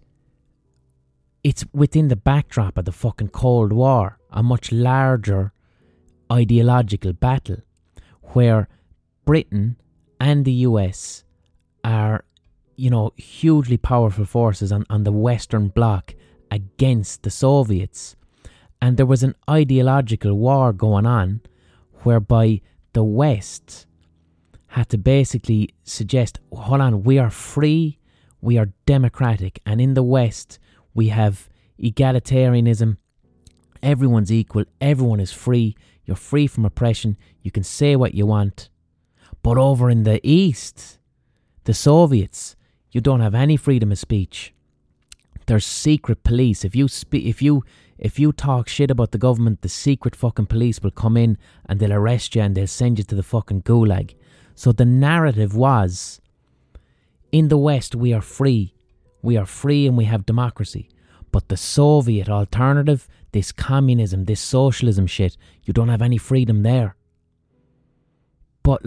it's within the backdrop of the fucking Cold War, a much larger ideological battle where Britain and the US are, hugely powerful forces on the Western Bloc against the Soviets. And there was an ideological war going on whereby the West had to basically suggest, hold on, we are free, we are democratic, and in the West we have egalitarianism. Everyone's equal, everyone is free, you're free from oppression, you can say what you want. But over in the East, the Soviets, you don't have any freedom of speech. There's secret police. If you talk shit about the government, the secret fucking police will come in and they'll arrest you and they'll send you to the fucking gulag. So the narrative was, in the West we are free. We are free and we have democracy. But the Soviet alternative, this communism, this socialism shit, you don't have any freedom there. But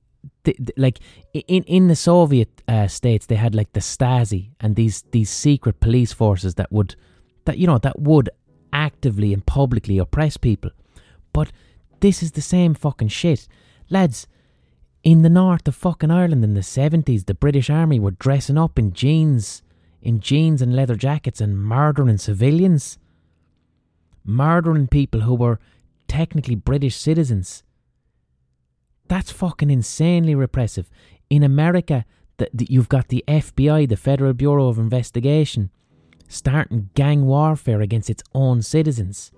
in the Soviet states, they had like the Stasi and these secret police forces that would actively and publicly oppress people. But this is the same fucking shit, lads. In the north of fucking Ireland in the 70s, the British Army were dressing up in jeans and leather jackets and murdering civilians. Murdering people who were technically British citizens. That's fucking insanely repressive. In America, you've got the FBI, the Federal Bureau of Investigation, starting gang warfare against its own citizens.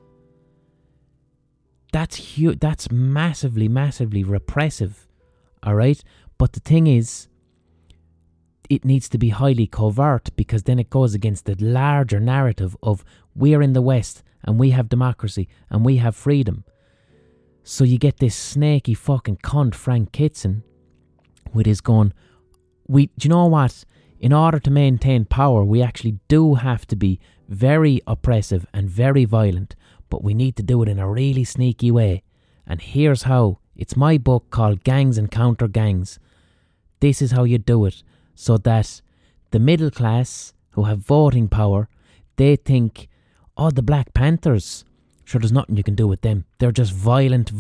That's huge. That's massively, massively repressive. Alright? But the thing is, it needs to be highly covert, because then it goes against the larger narrative of we're in the West and we have democracy and we have freedom. So you get this snaky fucking cunt Frank Kitson with his going, do you know what? In order to maintain power, we actually do have to be very oppressive and very violent, but we need to do it in a really sneaky way. And here's how. It's my book called Gangs and Counter Gangs. This is how you do it, so that the middle class who have voting power, they think, oh, the Black Panthers, sure, there's nothing you can do with them. They're just violent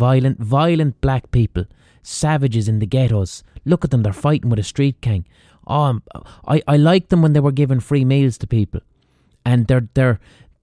black people. Savages in the ghettos. Look at them, they're fighting with a street gang. Oh, I liked them when they were giving free meals to people. And their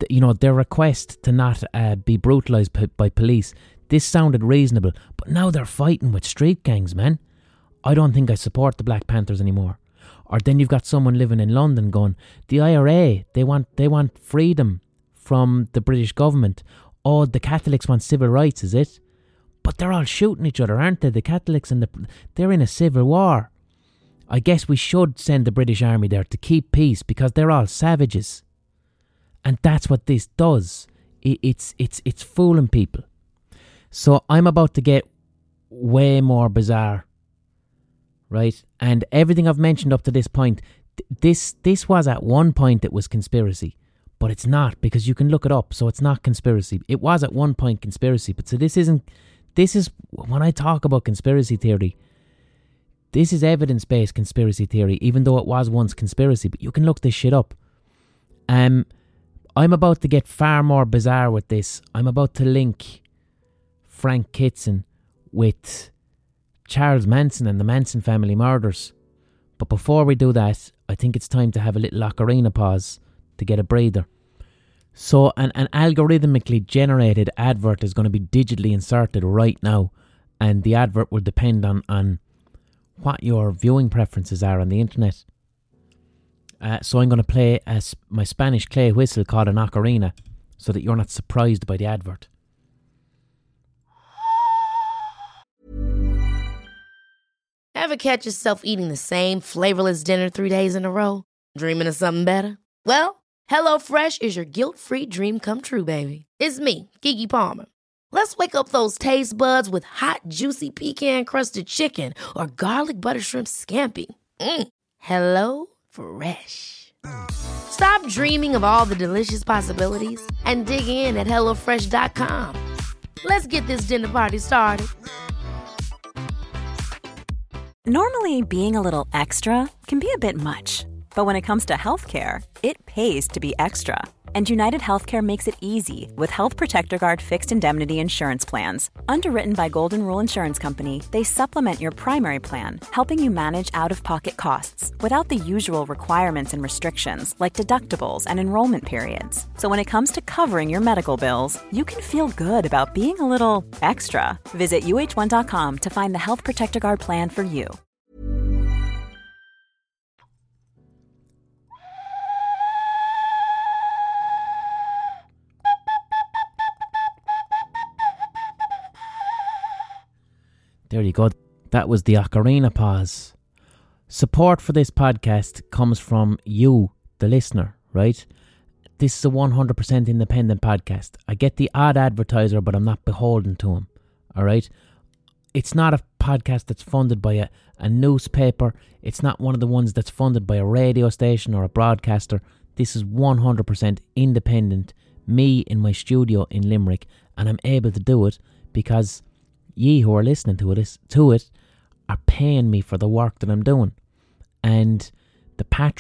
request to not be brutalised by police, this sounded reasonable. But now they're fighting with street gangs, man. I don't think I support the Black Panthers anymore. Or then you've got someone living in London going, the IRA, they want freedom from the British government. Oh, the Catholics want civil rights, is it? But they're all shooting each other, aren't they? The Catholics and they're in a civil war. I guess we should send the British Army there to keep peace, because they're all savages. And that's what this does. It's fooling people. So I'm about to get way more bizarre, right? And everything I've mentioned up to this point, this was at one point it was conspiracy. But it's not, because you can look it up, so it's not conspiracy. It was at one point conspiracy, but so this is, when I talk about conspiracy theory, this is evidence-based conspiracy theory, even though it was once conspiracy, but you can look this shit up. I'm about to get far more bizarre with this. I'm about to link Frank Kitson with Charles Manson and the Manson family murders. But before we do that, I think it's time to have a little ocarina pause to get a breather. So an algorithmically generated advert is going to be digitally inserted right now, and the advert will depend on what your viewing preferences are on the internet. So I'm going to play my Spanish clay whistle called an ocarina, so that you're not surprised by the advert. Ever catch yourself eating the same flavorless dinner 3 days in a row? Dreaming of something better? Well, HelloFresh is your guilt-free dream come true, baby. It's me, Keke Palmer. Let's wake up those taste buds with hot, juicy pecan-crusted chicken or garlic butter shrimp scampi. Hello Fresh. Stop dreaming of all the delicious possibilities and dig in at HelloFresh.com. Let's get this dinner party started. Normally, being a little extra can be a bit much. But when it comes to healthcare, it pays to be extra. And United Healthcare makes it easy with Health Protector Guard fixed indemnity insurance plans. Underwritten by Golden Rule Insurance Company, they supplement your primary plan, helping you manage out-of-pocket costs without the usual requirements and restrictions like deductibles and enrollment periods. So when it comes to covering your medical bills, you can feel good about being a little extra. Visit uh1.com to find the Health Protector Guard plan for you. There you go. That was the Ocarina pause. Support for this podcast comes from you, the listener, right? This is a 100% independent podcast. I get the odd advertiser, but I'm not beholden to him, all right? It's not a podcast that's funded by a newspaper. It's not one of the ones that's funded by a radio station or a broadcaster. This is 100% independent, me in my studio in Limerick, and I'm able to do it because ye who are listening to it are paying me for the work that I'm doing. And the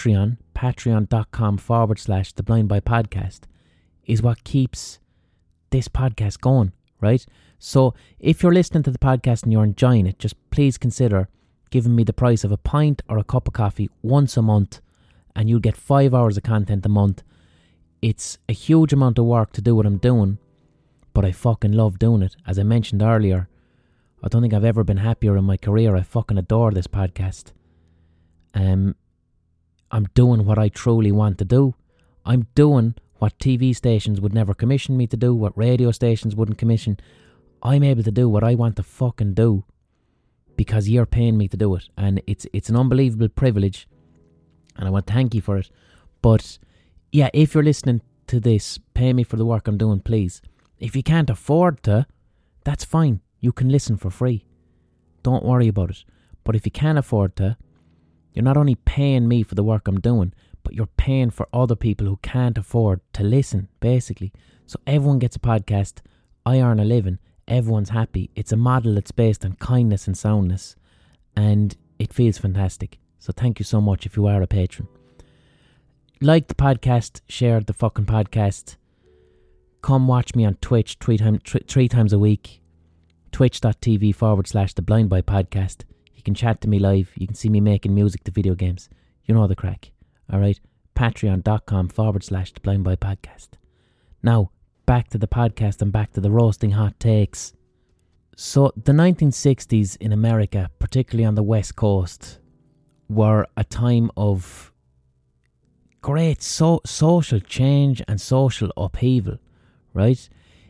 patreon.com/The Blind Boy Podcast is what keeps this podcast going, right? So if you're listening to the podcast and you're enjoying it, just please consider giving me the price of a pint or a cup of coffee once a month, and you'll get 5 hours of content a month. It's a huge amount of work to do what I'm doing, but I fucking love doing it. As I mentioned earlier, I don't think I've ever been happier in my career. I fucking adore this podcast. I'm doing what I truly want to do. I'm doing what TV stations would never commission me to do, what radio stations wouldn't commission. I'm able to do what I want to fucking do because you're paying me to do it. And it's an unbelievable privilege, and I want to thank you for it. But yeah, if you're listening to this, pay me for the work I'm doing, please. If you can't afford to, that's fine. You can listen for free. Don't worry about it. But if you can afford to, you're not only paying me for the work I'm doing, but you're paying for other people who can't afford to listen, basically. So everyone gets a podcast. I earn a living. Everyone's happy. It's a model that's based on kindness and soundness. And it feels fantastic. So thank you so much if you are a patron. Like the podcast. Share the fucking podcast. Come watch me on Twitch 3 times a week. Twitch.tv/The Blind Boy Podcast. You can chat to me live. You can see me making music to video games. You know the crack. Alright? Patreon.com/The Blind Boy Podcast. Now, back to the podcast and back to the roasting hot takes. So, the 1960s in America, particularly on the West Coast, were a time of great social change and social upheaval, right?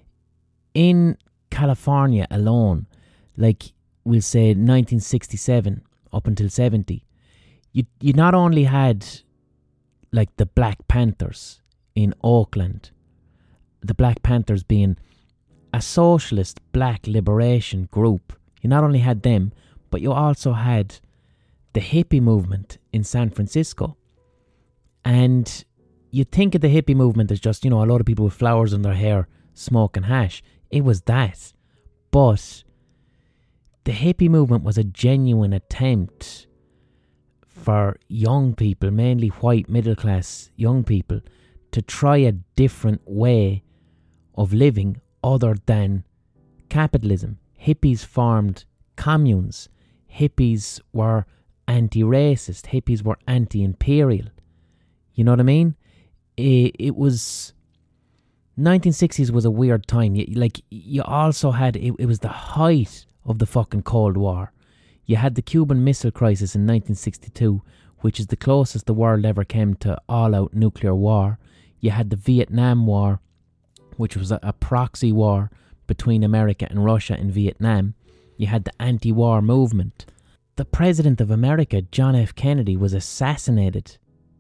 In California alone, like we'll say 1967 up until 70, you not only had like the Black Panthers in Oakland, the Black Panthers being a socialist black liberation group. You not only had them, but you also had the hippie movement in San Francisco. And you think of the hippie movement as just, a lot of people with flowers in their hair smoking hash. It was that. But the hippie movement was a genuine attempt for young people, mainly white middle class young people, to try a different way of living other than capitalism. Hippies formed communes. Hippies were anti-racist. Hippies were anti-imperial. You know what I mean? It was... 1960s was a weird time. You also had... It was the height of the fucking Cold War. You had the Cuban Missile Crisis in 1962, which is the closest the world ever came to all-out nuclear war. You had the Vietnam War, which was a proxy war between America and Russia in Vietnam. You had the anti-war movement. The President of America, John F. Kennedy, was assassinated.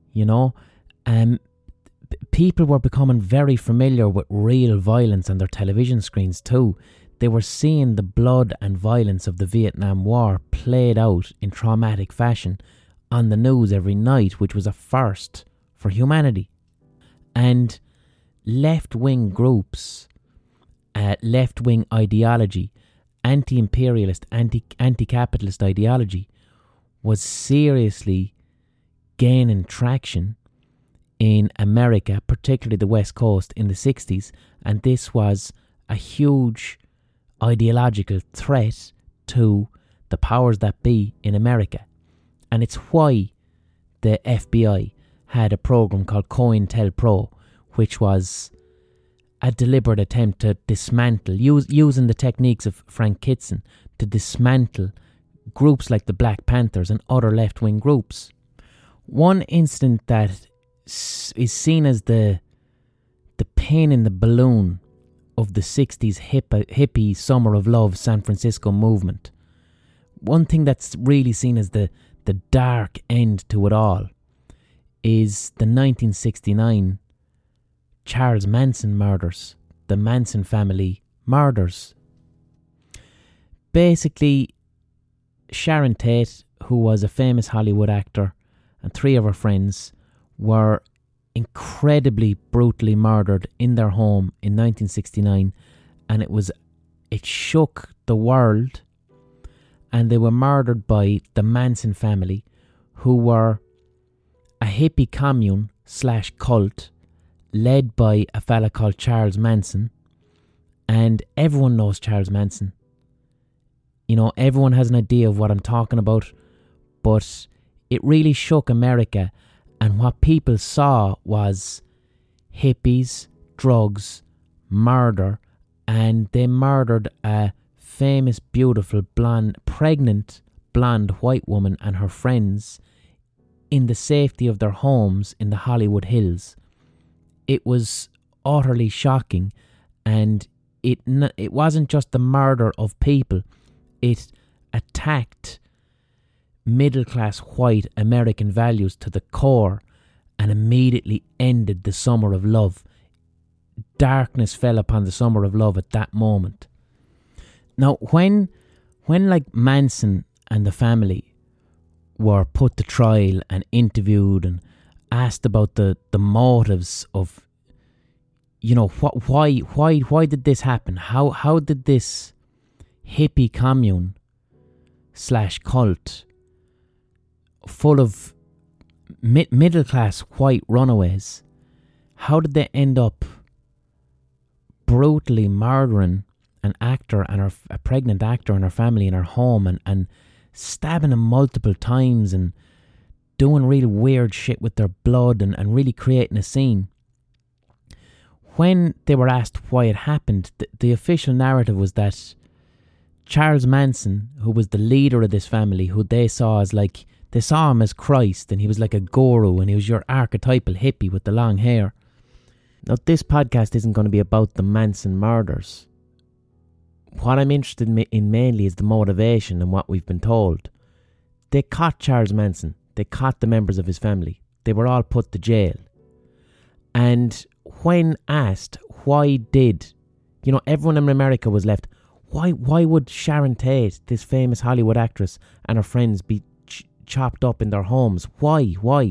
People were becoming very familiar with real violence on their television screens too. They were seeing the blood and violence of the Vietnam War played out in traumatic fashion on the news every night, which was a first for humanity. And left-wing groups, left-wing ideology, anti-imperialist, anti-capitalist ideology was seriously gaining traction in America, particularly the West Coast in the 60s, and this was a huge ideological threat to the powers that be in America. And it's why the FBI had a program called COINTELPRO, which was a deliberate attempt to dismantle, using the techniques of Frank Kitson, to dismantle groups like the Black Panthers and other left-wing groups. One incident that is seen as the pain in the balloon of the 60s hippie Summer of Love San Francisco movement. One thing that's really seen as the dark end to it all is the 1969 Charles Manson murders, the Manson family murders. Basically, Sharon Tate, who was a famous Hollywood actor, and 3 of her friends were incredibly brutally murdered in their home in 1969, and it shook the world. And they were murdered by the Manson family, who were a hippie commune / cult led by a fella called Charles Manson. And everyone knows Charles Manson. You know, everyone has an idea of what I'm talking about, but it really shook America. And what people saw was hippies, drugs, murder, and they murdered a famous, beautiful, pregnant blonde white woman and her friends in the safety of their homes in the Hollywood Hills. It was utterly shocking, and it wasn't just the murder of people. It attacked middle-class white American values to the core and immediately ended the Summer of Love. Darkness fell upon the Summer of Love at that moment. Now, when like Manson and the family were put to trial and interviewed and asked about the motives of, you know, why did this happen? How did this hippie commune / cult full of middle class white runaways, how did they end up brutally murdering an actor and a pregnant actor and her family in her home, and stabbing them multiple times and doing real weird shit with their blood and really creating a scene? When they were asked why it happened, the official narrative was that Charles Manson, who was the leader of this family, who they saw him as Christ, and he was like a guru, and he was your archetypal hippie with the long hair. Now, this podcast isn't going to be about the Manson murders. What I'm interested in mainly is the motivation and what we've been told. They caught Charles Manson. They caught the members of his family. They were all put to jail. And when asked why did, you know, everyone in America was left, why would Sharon Tate, this famous Hollywood actress, and her friends be chopped up in their homes? Why?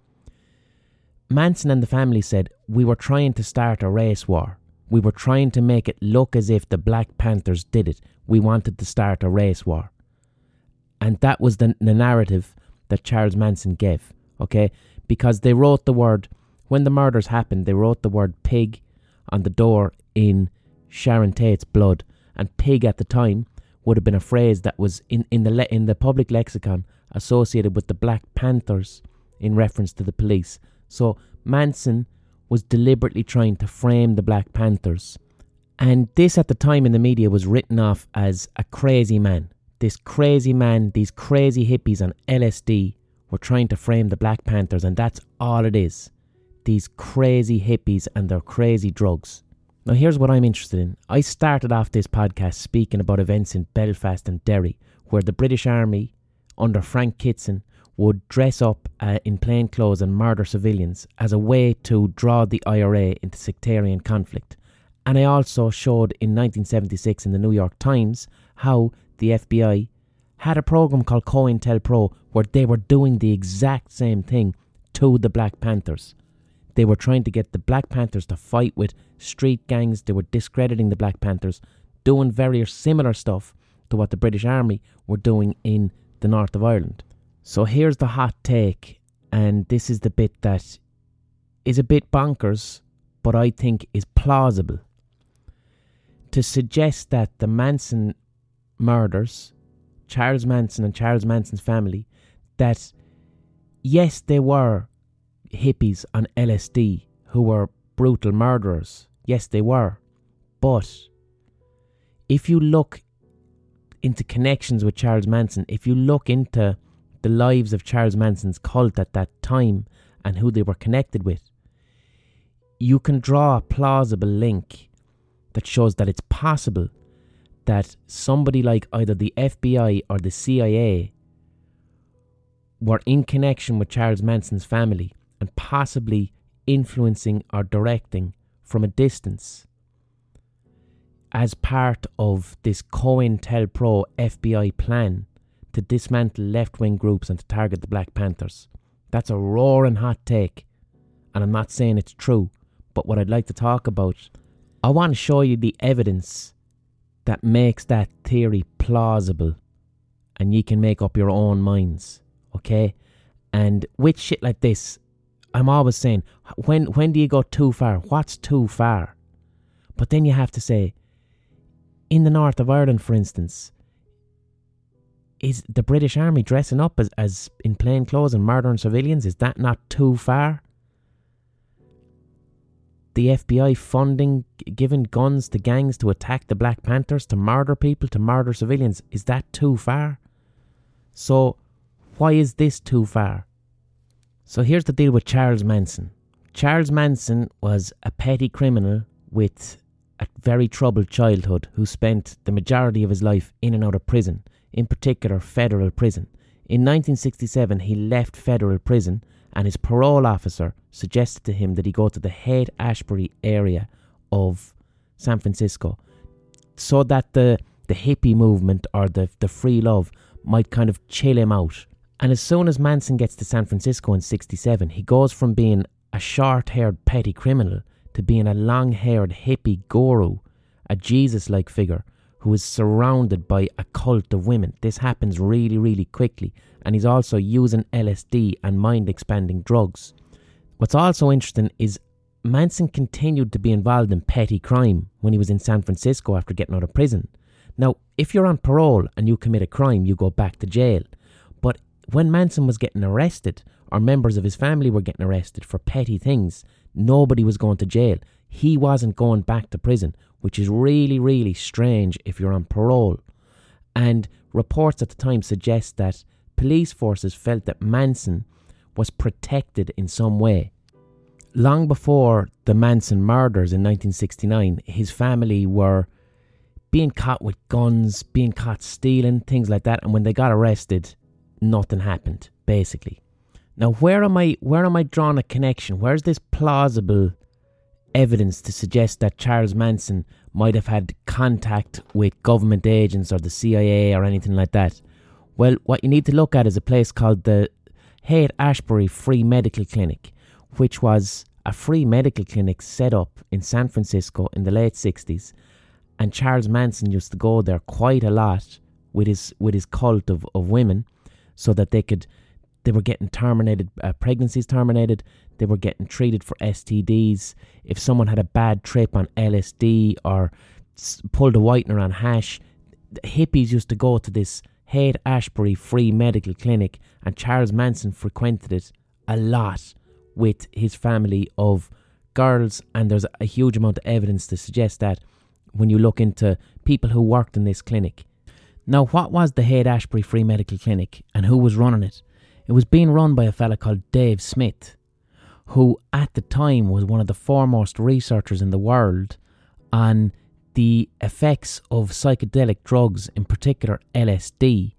Manson and the family said, we were trying to start a race war. We were trying to make it look as if the Black Panthers did it. We wanted to start a race war. And that was the narrative that Charles Manson gave, okay? Because they wrote the word, when the murders happened, they wrote the word pig on the door in Sharon Tate's blood. And pig at the time would have been a phrase that was in the public lexicon associated with the Black Panthers in reference to the police. So Manson was deliberately trying to frame the Black Panthers. And this at the time in the media was written off as a crazy man. This crazy man, these crazy hippies on LSD were trying to frame the Black Panthers, and that's all it is. These crazy hippies and their crazy drugs. Now here's what I'm interested in. I started off this podcast speaking about events in Belfast and Derry, where the British Army under Frank Kitson would dress up in plain clothes and murder civilians as a way to draw the IRA into sectarian conflict. And I also showed in 1976 in the New York Times how the FBI had a program called COINTELPRO where they were doing the exact same thing to the Black Panthers. They were trying to get the Black Panthers to fight with street gangs. They were discrediting the Black Panthers, doing very similar stuff to what the British Army were doing in the north of Ireland. So here's the hot take, and this is the bit that is a bit bonkers, but I think is plausible. To suggest that the Manson murders, Charles Manson and Charles Manson's family, that yes, they were hippies on LSD who were brutal murderers. Yes, they were. But if you look into connections with Charles Manson, if you look into the lives of Charles Manson's cult at that time and who they were connected with, you can draw a plausible link that shows that it's possible that somebody like either the FBI or the CIA were in connection with Charles Manson's family and possibly influencing or directing from a distance as part of this COINTELPRO FBI plan to dismantle left-wing groups and to target the Black Panthers. That's a roaring hot take, and I'm not saying it's true, but what I'd like to talk about, I want to show you the evidence that makes that theory plausible, and you can make up your own minds, okay? And with shit like this, I'm always saying, when do you go too far? What's too far? But then you have to say, in the north of Ireland, for instance, is the British Army dressing up as in plain clothes and murdering civilians? Is that not too far? The FBI funding, giving guns to gangs to attack the Black Panthers, to murder people, to murder civilians, is that too far? So, why is this too far? So here's the deal with Charles Manson. Charles Manson was a petty criminal with a very troubled childhood who spent the majority of his life in and out of prison, in particular federal prison. In 1967 he left federal prison and his parole officer suggested to him that he go to the Haight-Ashbury area of San Francisco so that the hippie movement or the free love might kind of chill him out. And as soon as Manson gets to San Francisco in 67, he goes from being a short-haired petty criminal to being a long-haired hippie guru, a Jesus-like figure who is surrounded by a cult of women. This happens really, really quickly. And he's also using LSD and mind-expanding drugs. What's also interesting is Manson continued to be involved in petty crime when he was in San Francisco after getting out of prison. Now, if you're on parole and you commit a crime, you go back to jail. But when Manson was getting arrested, or members of his family were getting arrested for petty things, nobody was going to jail. He wasn't going back to prison, which is really, really strange if you're on parole. And reports at the time suggest that police forces felt that Manson was protected in some way. Long before the Manson murders in 1969, his family were being caught with guns, being caught stealing, things like that. And when they got arrested, nothing happened, basically. Now, where am I drawing a connection? Where's this plausible evidence to suggest that Charles Manson might have had contact with government agents or the CIA or anything like that? Well, what you need to look at is a place called the Haight-Ashbury Free Medical Clinic, which was a free medical clinic set up in San Francisco in the late 60s. And Charles Manson used to go there quite a lot with his cult of women so that they were getting terminated, pregnancies terminated, they were getting treated for STDs. If someone had a bad trip on LSD or pulled a whitener on hash, the hippies used to go to this Haight-Ashbury Free Medical Clinic, and Charles Manson frequented it a lot with his family of girls, and there's a huge amount of evidence to suggest that when you look into people who worked in this clinic. Now, what was the Haight-Ashbury Free Medical Clinic and who was running it? It was being run by a fella called Dave Smith, who at the time was one of the foremost researchers in the world on the effects of psychedelic drugs, in particular LSD,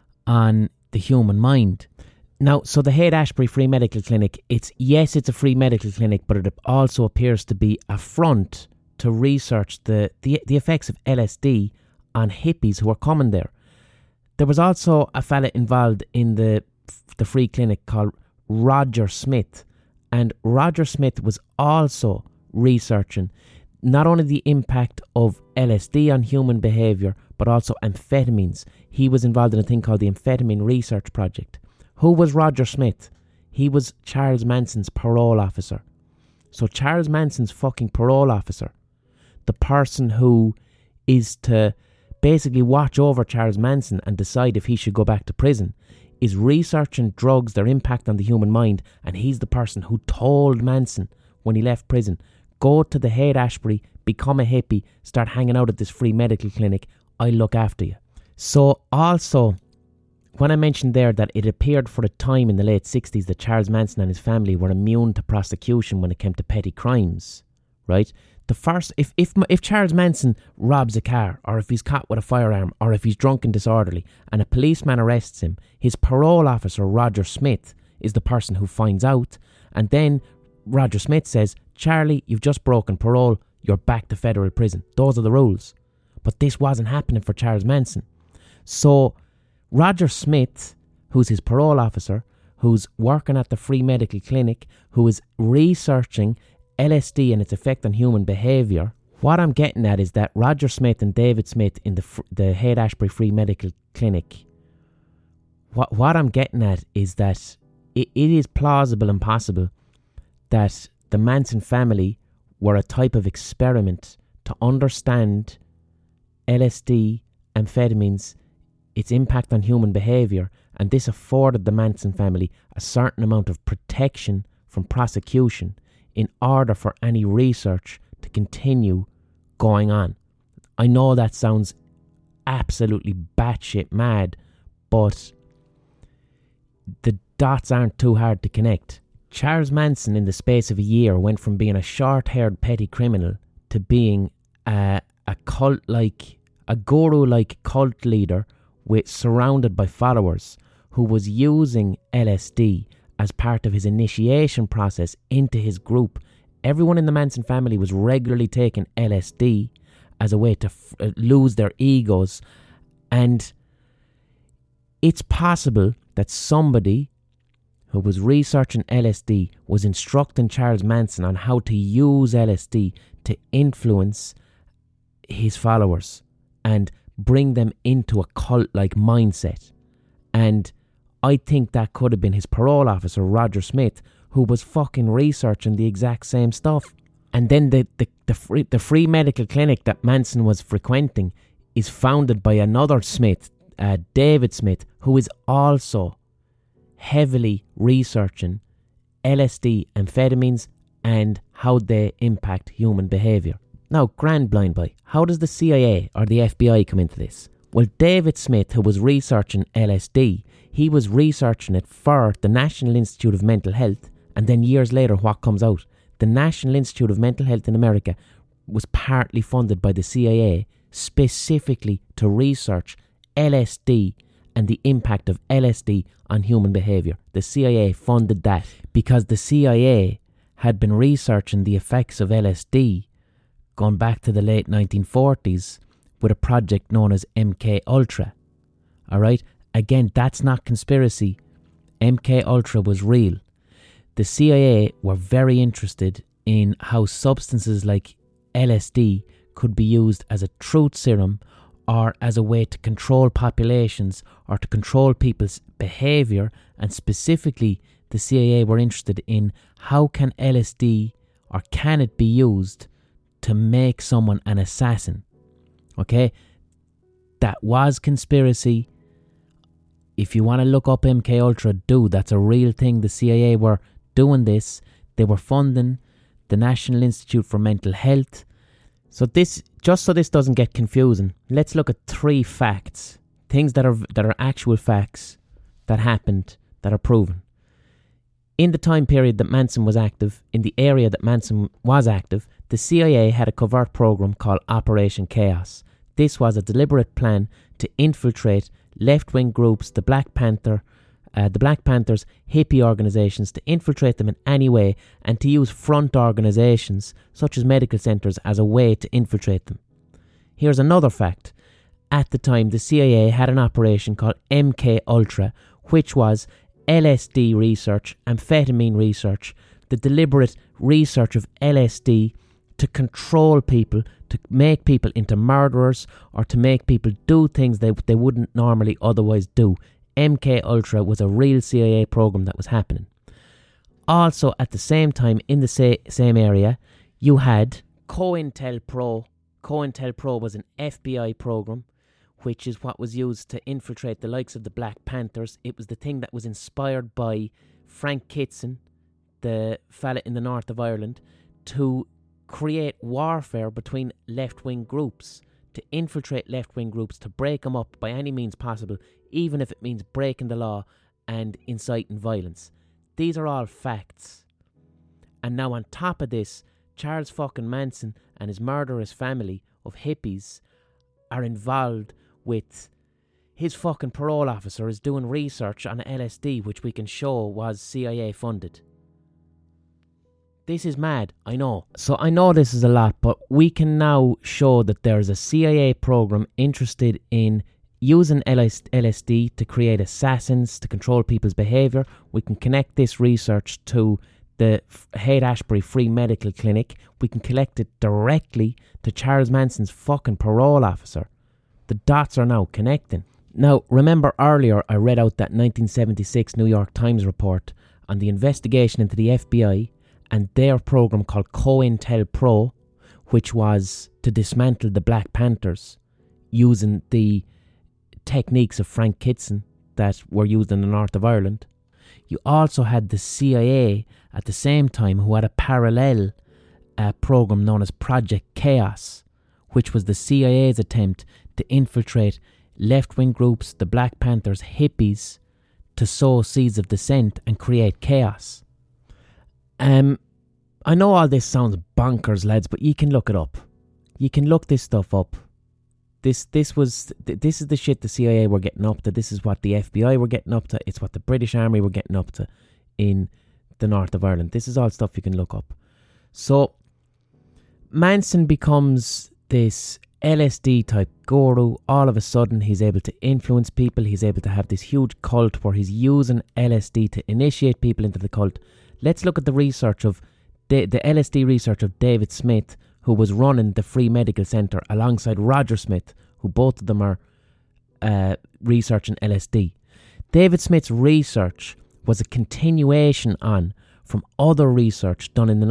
on the human mind. Now, so the Haight-Ashbury Free Medical Clinic, it's a free medical clinic, but it also appears to be a front to research the effects of LSD on hippies who are coming there. There was also a fella involved in the free clinic called Roger Smith, and Roger Smith was also researching not only the impact of LSD on human behaviour, but also amphetamines. He was involved in a thing called the Amphetamine Research Project. Who was Roger Smith? He was Charles Manson's parole officer. So Charles Manson's fucking parole officer, the person who is to basically watch over Charles Manson and decide if he should go back to prison, is researching drugs, their impact on the human mind, and he's the person who told Manson when he left prison, go to the Haight-Ashbury, become a hippie, start hanging out at this free medical clinic, I'll look after you. So also, when I mentioned there that it appeared for a time in the late 60s that Charles Manson and his family were immune to prosecution when it came to petty crimes, right? The first, if Charles Manson robs a car, or if he's caught with a firearm, or if he's drunk and disorderly, and a policeman arrests him, his parole officer, Roger Smith, is the person who finds out, and then Roger Smith says, Charlie, you've just broken parole, you're back to federal prison. Those are the rules. But this wasn't happening for Charles Manson. So Roger Smith, who's his parole officer, who's working at the free medical clinic, who is researching LSD and its effect on human behaviour. What I'm getting at is that Roger Smith and David Smith in the Haight-Ashbury Free Medical Clinic, what I'm getting at is that it is plausible and possible that the Manson family were a type of experiment to understand LSD, amphetamines, its impact on human behaviour, and this afforded the Manson family a certain amount of protection from prosecution in order for any research to continue going on. I know that sounds absolutely batshit mad, but the dots aren't too hard to connect. Charles Manson, in the space of a year, went from being a short-haired petty criminal to being a guru-like cult leader surrounded by followers who was using LSD as part of his initiation process into his group. Everyone in the Manson family was regularly taking LSD as a way to lose their egos. And it's possible that somebody who was researching LSD was instructing Charles Manson on how to use LSD to influence his followers and bring them into a cult-like mindset. And I think that could have been his parole officer, Roger Smith, who was fucking researching the exact same stuff. And then the free medical clinic that Manson was frequenting is founded by another Smith, David Smith, who is also heavily researching LSD, amphetamines, and how they impact human behaviour. Now, grand blind boy, how does the CIA or the FBI come into this? Well, David Smith, who was researching LSD, he was researching it for the National Institute of Mental Health, and then years later, what comes out? The National Institute of Mental Health in America was partly funded by the CIA specifically to research LSD and the impact of LSD on human behaviour. The CIA funded that because the CIA had been researching the effects of LSD going back to the late 1940s with a project known as MK Ultra. Alright? Again, that's not conspiracy. MK Ultra was real. The CIA were very interested in how substances like LSD could be used as a truth serum or as a way to control populations or to control people's behaviour, and specifically the CIA were interested in how can LSD or can it be used to make someone an assassin. Okay? That was conspiracy. If you want to look up MK Ultra, do. That's a real thing. The CIA were doing this. They were funding the National Institute for Mental Health. So this, just so this doesn't get confusing, let's look at 3 facts, things that are actual facts that happened, that are proven. In the time period that Manson was active, in the area that Manson was active, the CIA had a covert program called Operation Chaos. This was a deliberate plan to infiltrate left-wing groups, the Black Panthers, hippie organisations, to infiltrate them in any way and to use front organisations such as medical centres as a way to infiltrate them. Here's another fact. At the time, the CIA had an operation called MK Ultra, which was LSD research, amphetamine research, the deliberate research of LSD to control people, to make people into murderers, or to make people do things they wouldn't normally otherwise do. MK Ultra was a real CIA program that was happening. Also, at the same time, in the same area, you had COINTELPRO. COINTELPRO was an FBI program, which is what was used to infiltrate the likes of the Black Panthers. It was the thing that was inspired by Frank Kitson, the fella in the north of Ireland, to create warfare between left-wing groups, to infiltrate left-wing groups, to break them up by any means possible, even if it means breaking the law and inciting violence. These are all facts. And now on top of this, Charles fucking Manson and his murderous family of hippies are involved with his fucking parole officer is doing research on LSD, which we can show was CIA funded. This is mad, I know. So I know this is a lot, but we can now show that there's a CIA program interested in using LSD to create assassins, to control people's behaviour. We can connect this research to the Haight-Ashbury Free Medical Clinic. We can connect it directly to Charles Manson's fucking parole officer. The dots are now connecting. Now, remember earlier I read out that 1976 New York Times report on the investigation into the FBI and their program called COINTELPRO, which was to dismantle the Black Panthers using the techniques of Frank Kitson that were used in the north of Ireland. You also had the CIA at the same time who had a parallel program known as Project Chaos, which was the CIA's attempt to infiltrate left-wing groups, the Black Panthers, hippies, to sow seeds of dissent and create chaos. I know all this sounds bonkers, lads, but you can look it up. You can look this stuff up. This is the shit the CIA were getting up to. This is what the FBI were getting up to. It's what the British Army were getting up to in the north of Ireland. This is all stuff you can look up. So Manson becomes this LSD type guru. All of a sudden he's able to influence people. He's able to have this huge cult where he's using LSD to initiate people into the cult. Let's look at the research of the LSD research of David Smith, who was running the Free Medical Centre alongside Roger Smith, who both of them are researching LSD. David Smith's research was a continuation on from other research done in the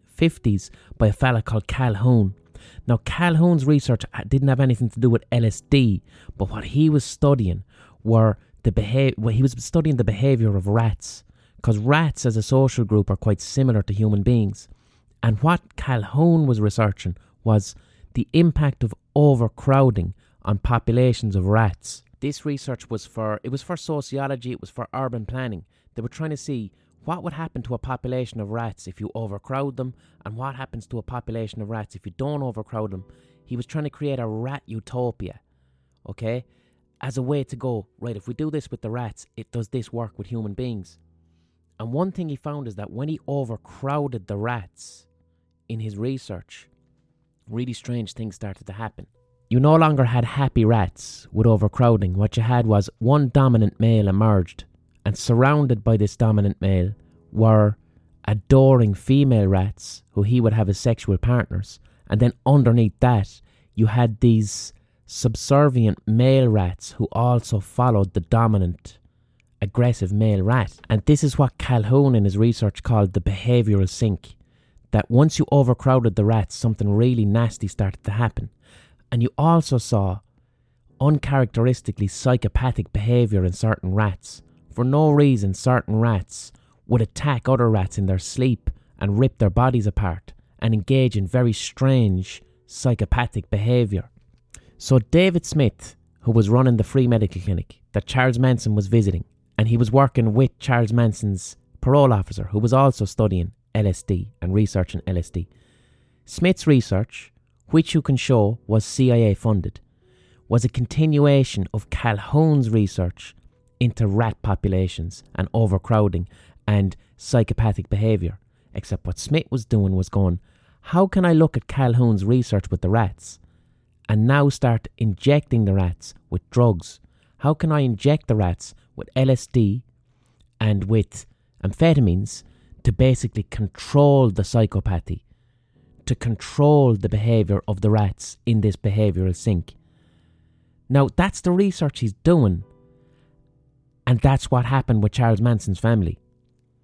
1950s by a fella called Calhoun. Now, Calhoun's research didn't have anything to do with LSD, but what he was studying were he was studying the behaviour of rats, because rats as a social group are quite similar to human beings. And what Calhoun was researching was the impact of overcrowding on populations of rats. This research was for sociology, it was for urban planning. They were trying to see what would happen to a population of rats if you overcrowd them, and what happens to a population of rats if you don't overcrowd them. He was trying to create a rat utopia, okay? As a way to go, right, if we do this with the rats, it does this work with human beings. And one thing he found is that when he overcrowded the rats in his research, really strange things started to happen. You no longer had happy rats with overcrowding. What you had was one dominant male emerged, and surrounded by this dominant male were adoring female rats who he would have as sexual partners. And then underneath that, you had these subservient male rats who also followed the dominant aggressive male rat. And this is what Calhoun in his research called the behavioural sink. That once you overcrowded the rats, something really nasty started to happen. And you also saw uncharacteristically psychopathic behaviour in certain rats. For no reason, certain rats would attack other rats in their sleep and rip their bodies apart and engage in very strange psychopathic behaviour. So David Smith, who was running the Free Medical Clinic that Charles Manson was visiting, and he was working with Charles Manson's parole officer, who was also studying LSD and researching LSD. Smith's research, which you can show was CIA funded, was a continuation of Calhoun's research into rat populations and overcrowding and psychopathic behaviour. Except what Smith was doing was going, how can I look at Calhoun's research with the rats and now start injecting the rats with drugs? How can I inject the rats with LSD and with amphetamines to basically control the psychopathy, to control the behaviour of the rats in this behavioural sink? Now, that's the research he's doing, and that's what happened with Charles Manson's family.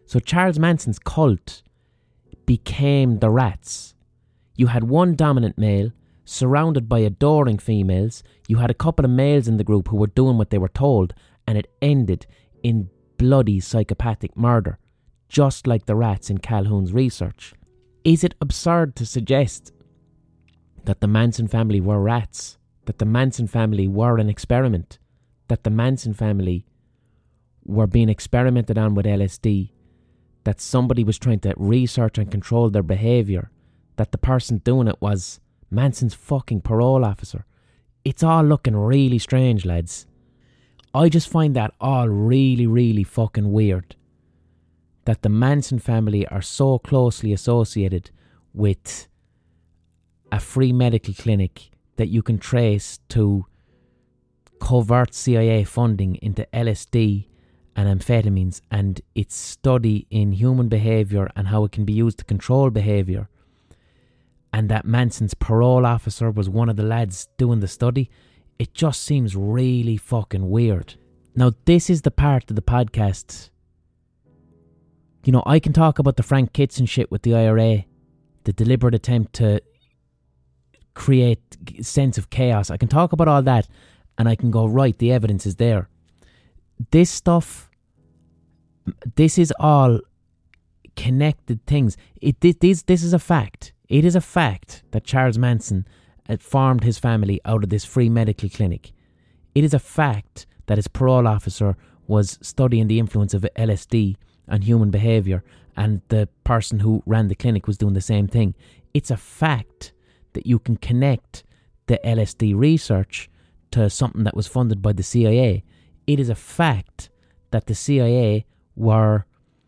So Charles Manson's cult became the rats. You had one dominant male surrounded by adoring females. You had a couple of males in the group who were doing what they were told, and it ended in bloody psychopathic murder, just like the rats in Calhoun's research. Is it absurd to suggest that the Manson family were rats? That the Manson family were an experiment? That the Manson family were being experimented on with LSD? That somebody was trying to research and control their behaviour? That the person doing it was Manson's fucking parole officer? It's all looking really strange, lads. I just find that all really, really fucking weird. That the Manson family are so closely associated with a free medical clinic that you can trace to covert CIA funding into LSD and amphetamines, and its study in human behaviour and how it can be used to control behaviour, and that Manson's parole officer was one of the lads doing the study. It just seems really fucking weird. Now, this is the part of the podcast, you know, I can talk about the Frank Kitson shit with the IRA, the deliberate attempt to create a sense of chaos. I can talk about all that, and I can go, right, the evidence is there. This stuff, this is all connected things. This is a fact. It is a fact that Charles Manson formed his family out of this free medical clinic. It is a fact that his parole officer was studying the influence of LSD and human behaviour, and the person who ran the clinic was doing the same thing. It's a fact that you can connect the LSD research to something that was funded by the CIA. It is a fact that the CIA were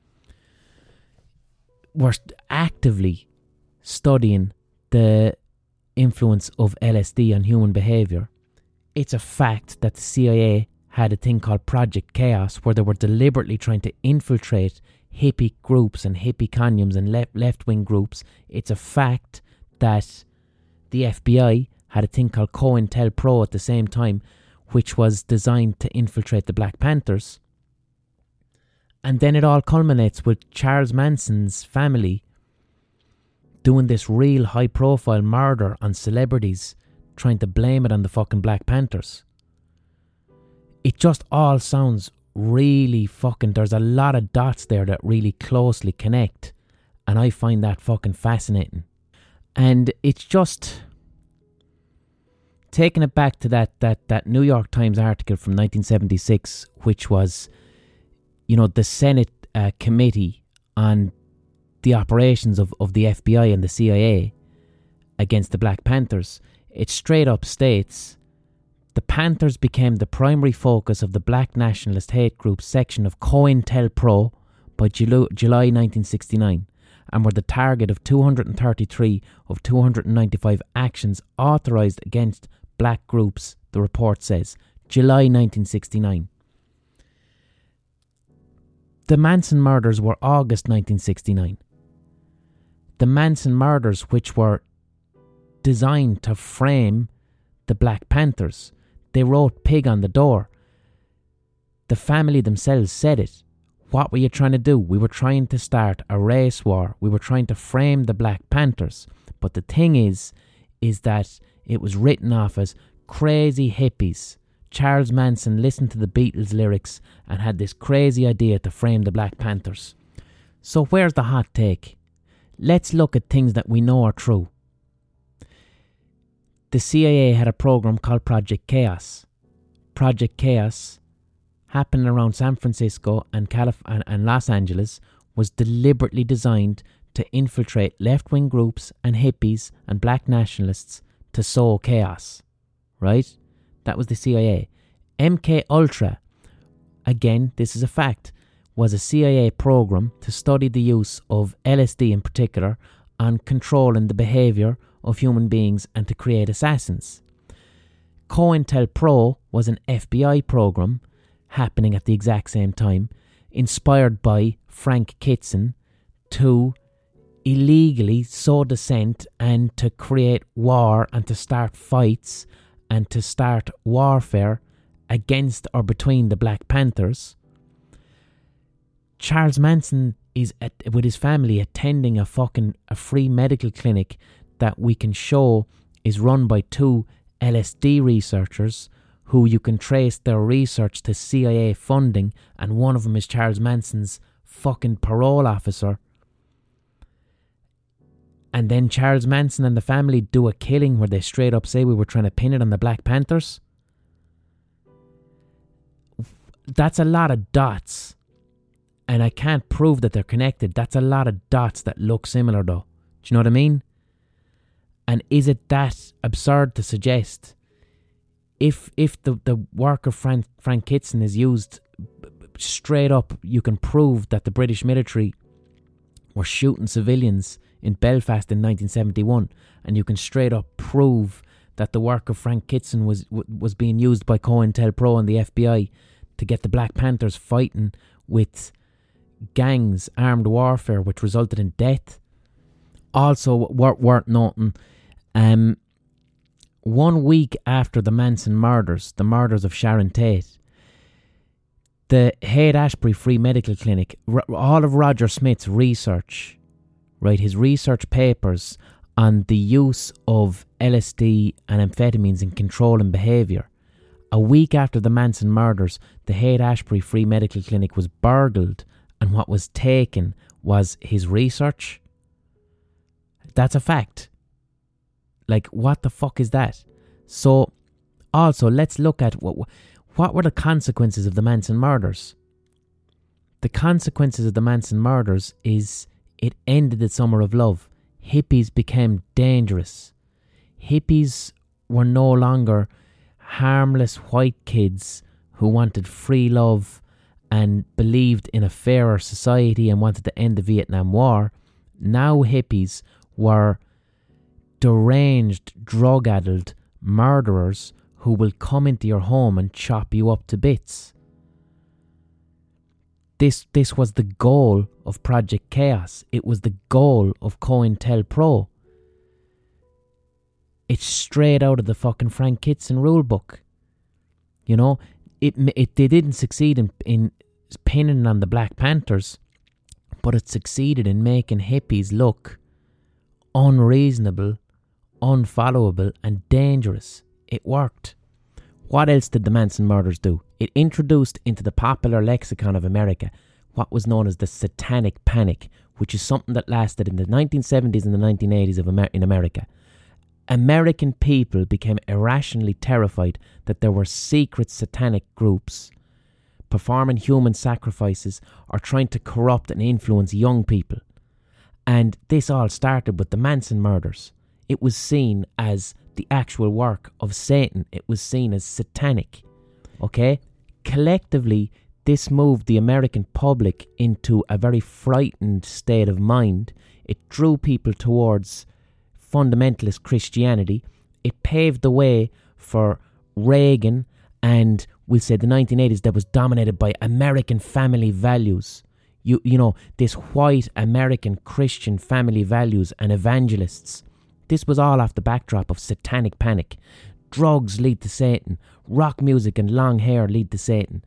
actively studying the influence of LSD on human behaviour. It's a fact that the CIA had a thing called Project Chaos, where they were deliberately trying to infiltrate hippie groups and hippie condoms and left-wing groups. It's a fact that the FBI had a thing called COINTELPRO at the same time, which was designed to infiltrate the Black Panthers. And then it all culminates with Charles Manson's family doing this real high-profile murder on celebrities, trying to blame it on the fucking Black Panthers. It just all sounds really fucking... There's a lot of dots there that really closely connect, and I find that fucking fascinating. And it's just... taking it back to that New York Times article from 1976, which was, you know, the Senate committee on the operations of the FBI and the CIA against the Black Panthers. It straight up states, the Panthers became the primary focus of the Black Nationalist Hate Group section of COINTELPRO by July 1969, and were the target of 233 of 295 actions authorised against black groups, the report says. July 1969. The Manson murders were August 1969. The Manson murders, which were designed to frame the Black Panthers, they wrote pig on the door. The family themselves said it. What were you trying to do? We were trying to start a race war. We were trying to frame the Black Panthers. But the thing is that it was written off as crazy hippies. Charles Manson listened to the Beatles lyrics and had this crazy idea to frame the Black Panthers. So where's the hot take? Let's look at things that we know are true. The CIA had a program called Project Chaos. Project Chaos, happening around San Francisco and Los Angeles, was deliberately designed to infiltrate left-wing groups and hippies and black nationalists to sow chaos. Right? That was the CIA. MK Ultra, again, this is a fact, was a CIA program to study the use of LSD in particular on controlling the behaviour of human beings and to create assassins. COINTELPRO was an FBI program happening at the exact same time, inspired by Frank Kitson, to illegally sow dissent and to create war and to start fights and to start warfare against or between the Black Panthers. Charles Manson is with his family attending a free medical clinic that we can show is run by 2 LSD researchers who you can trace their research to CIA funding, and one of them is Charles Manson's fucking parole officer. And then Charles Manson and the family do a killing where they straight up say we were trying to pin it on the Black Panthers. That's a lot of dots. And I can't prove that they're connected. That's a lot of dots that look similar though. Do you know what I mean? And is it that absurd to suggest if the work of Frank Kitson is used straight up, you can prove that the British military were shooting civilians in Belfast in 1971, and you can straight up prove that the work of Frank Kitson was being used by COINTELPRO and the FBI to get the Black Panthers fighting with gangs, armed warfare, which resulted in death. Also worth noting, 1 week after the Manson murders, the murders of Sharon Tate, the Haight-Ashbury Free Medical Clinic, all of Roger Smith's research, right, his research papers on the use of LSD and amphetamines in controlling behaviour. A week after the Manson murders, the Haight-Ashbury Free Medical Clinic was burgled, and what was taken was his research. That's a fact. Like, what the fuck is that? So, also, let's look at what were the consequences of the Manson murders. The consequences of the Manson murders is it ended the summer of love. Hippies became dangerous. Hippies were no longer harmless white kids who wanted free love and believed in a fairer society and wanted to end the Vietnam War. Now hippies were deranged, drug-addled murderers who will come into your home and chop you up to bits. This was the goal of Project Chaos. It was the goal of COINTELPRO. It's straight out of the fucking Frank Kitson rulebook. You know, they didn't succeed in pinning on the Black Panthers, but it succeeded in making hippies look unreasonable, unfollowable, and dangerous. It worked. What else did the Manson murders do? It introduced into the popular lexicon of America what was known as the Satanic Panic, which is something that lasted in the 1970s and the 1980s in America. American people became irrationally terrified that there were secret satanic groups performing human sacrifices or trying to corrupt and influence young people. And this all started with the Manson murders. It was seen as the actual work of Satan. It was seen as satanic. Okay? Collectively, this moved the American public into a very frightened state of mind. It drew people towards fundamentalist Christianity. It paved the way for Reagan and, we'll say, the 1980s that was dominated by American family values. You know, this white American Christian family values and evangelists. This was all off the backdrop of satanic panic. Drugs lead to Satan. Rock music and long hair lead to Satan.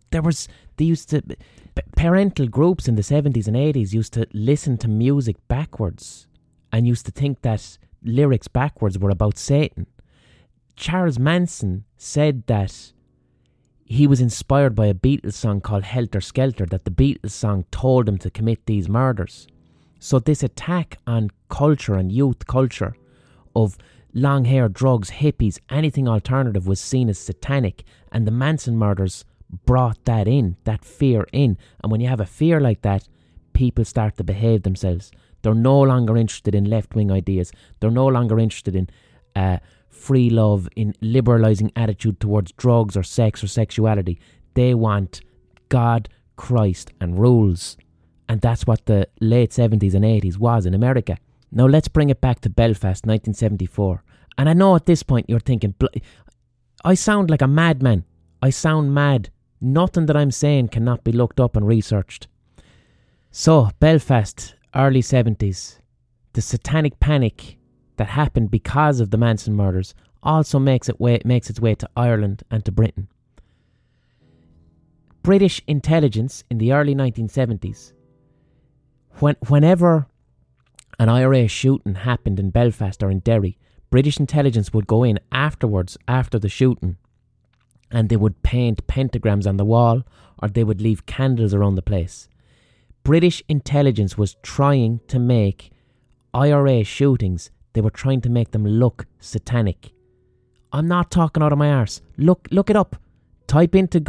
Parental groups in the 70s and 80s used to listen to music backwards and used to think that lyrics backwards were about Satan. Charles Manson said that he was inspired by a Beatles song called Helter Skelter, that the Beatles song told him to commit these murders. So this attack on culture and youth culture of long hair, drugs, hippies, anything alternative was seen as satanic, and the Manson murders brought that fear in. And when you have a fear like that, people start to behave themselves. They're no longer interested in left-wing ideas. They're no longer interested in free love, in liberalising attitude towards drugs or sex or sexuality. They want God, Christ and rules. And that's what the late 70s and 80s was in America. Now let's bring it back to Belfast, 1974. And I know at this point you're thinking, I sound like a madman. I sound mad. Nothing that I'm saying cannot be looked up and researched. So, Belfast, early 70s. The satanic panic that happened because of the Manson murders also makes its way to Ireland and to Britain. British intelligence in the early 1970s, whenever an IRA shooting happened in Belfast or in Derry, British intelligence would go in afterwards, after the shooting, and they would paint pentagrams on the wall, or they would leave candles around the place. British intelligence was trying to make IRA shootings, they were trying to make them look satanic. I'm not talking out of my arse. Look it up. Type into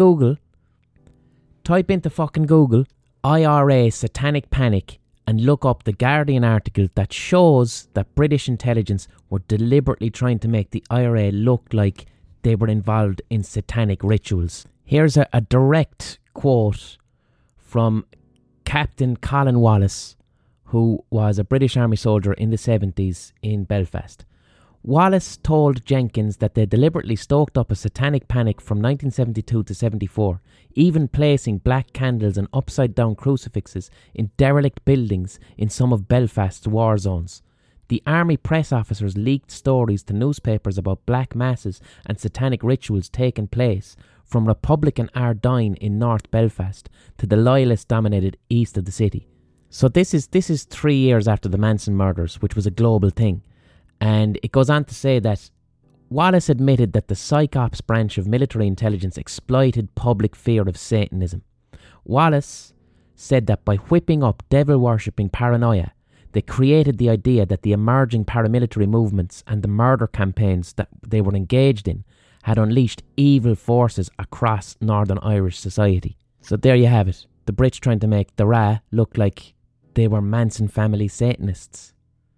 fucking Google, IRA satanic panic, and look up the Guardian article that shows that British intelligence were deliberately trying to make the IRA look like they were involved in satanic rituals. Here's a direct quote from Captain Colin Wallace, who was a British Army soldier in the 70s in Belfast. Wallace told Jenkins that they deliberately stoked up a satanic panic from 1972 to 74, even placing black candles and upside-down crucifixes in derelict buildings in some of Belfast's war zones. The army press officers leaked stories to newspapers about black masses and satanic rituals taking place from Republican Ardine in North Belfast to the Loyalist-dominated east of the city. So this is 3 years after the Manson murders, which was a global thing. And it goes on to say that Wallace admitted that the Psychops branch of military intelligence exploited public fear of Satanism. Wallace said that by whipping up devil-worshipping paranoia, they created the idea that the emerging paramilitary movements and the murder campaigns that they were engaged in had unleashed evil forces across Northern Irish society. So there you have it. The Brits trying to make the Ra look like they were Manson family Satanists.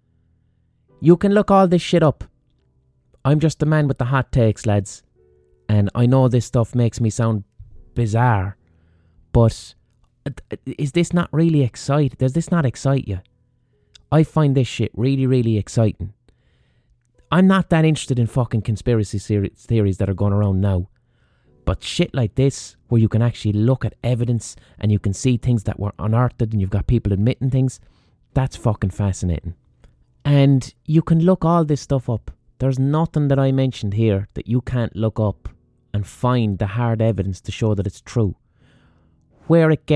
You can look all this shit up. I'm just the man with the hot takes, lads. And I know this stuff makes me sound bizarre, but is this not really exciting? Does this not excite you? I find this shit really, really exciting. I'm not that interested in fucking conspiracy theories that are going around now. But shit like this, where you can actually look at evidence and you can see things that were unearthed and you've got people admitting things, that's fucking fascinating. And you can look all this stuff up. There's nothing that I mentioned here that you can't look up and find the hard evidence to show that it's true. Where it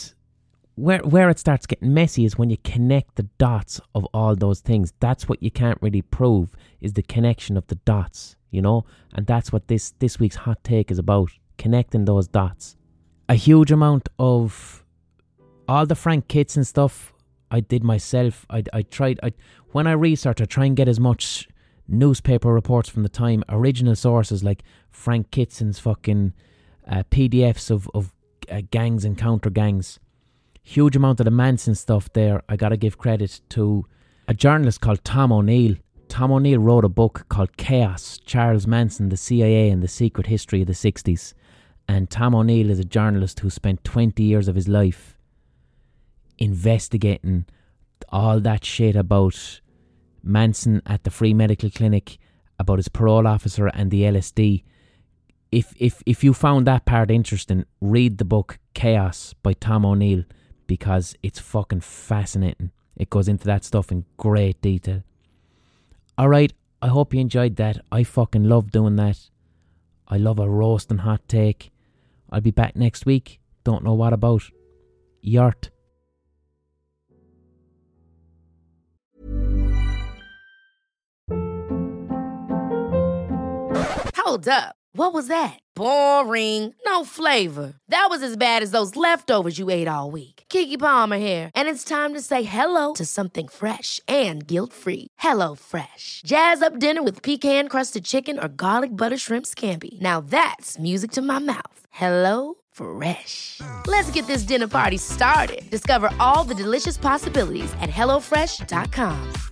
starts getting messy is when you connect the dots of all those things. That's what you can't really prove, is the connection of the dots, you know? And that's what this week's hot take is about, connecting those dots. A huge amount of all the Frank Kitson stuff I did myself. When I research, I try and get as much newspaper reports from the time, original sources like Frank Kitson's fucking PDFs of gangs and counter gangs. Huge amount of the Manson stuff there. I gotta give credit to a journalist called Tom O'Neill. Tom O'Neill wrote a book called Chaos, Charles Manson, the CIA and the Secret History of the 60s. And Tom O'Neill is a journalist who spent 20 years of his life investigating all that shit about Manson at the Free Medical Clinic, about his parole officer and the LSD. If you found that part interesting, read the book Chaos by Tom O'Neill, because it's fucking fascinating. It goes into that stuff in great detail. Alright, I hope you enjoyed that. I fucking love doing that. I love a roasting hot take. I'll be back next week. Don't know what about. Yart. Hold up. What was that? Boring. No flavor. That was as bad as those leftovers you ate all week. Keke Palmer here. And it's time to say hello to something fresh and guilt-free. Hello Fresh. Jazz up dinner with pecan-crusted chicken or garlic butter shrimp scampi. Now that's music to my mouth. Hello Fresh. Let's get this dinner party started. Discover all the delicious possibilities at HelloFresh.com.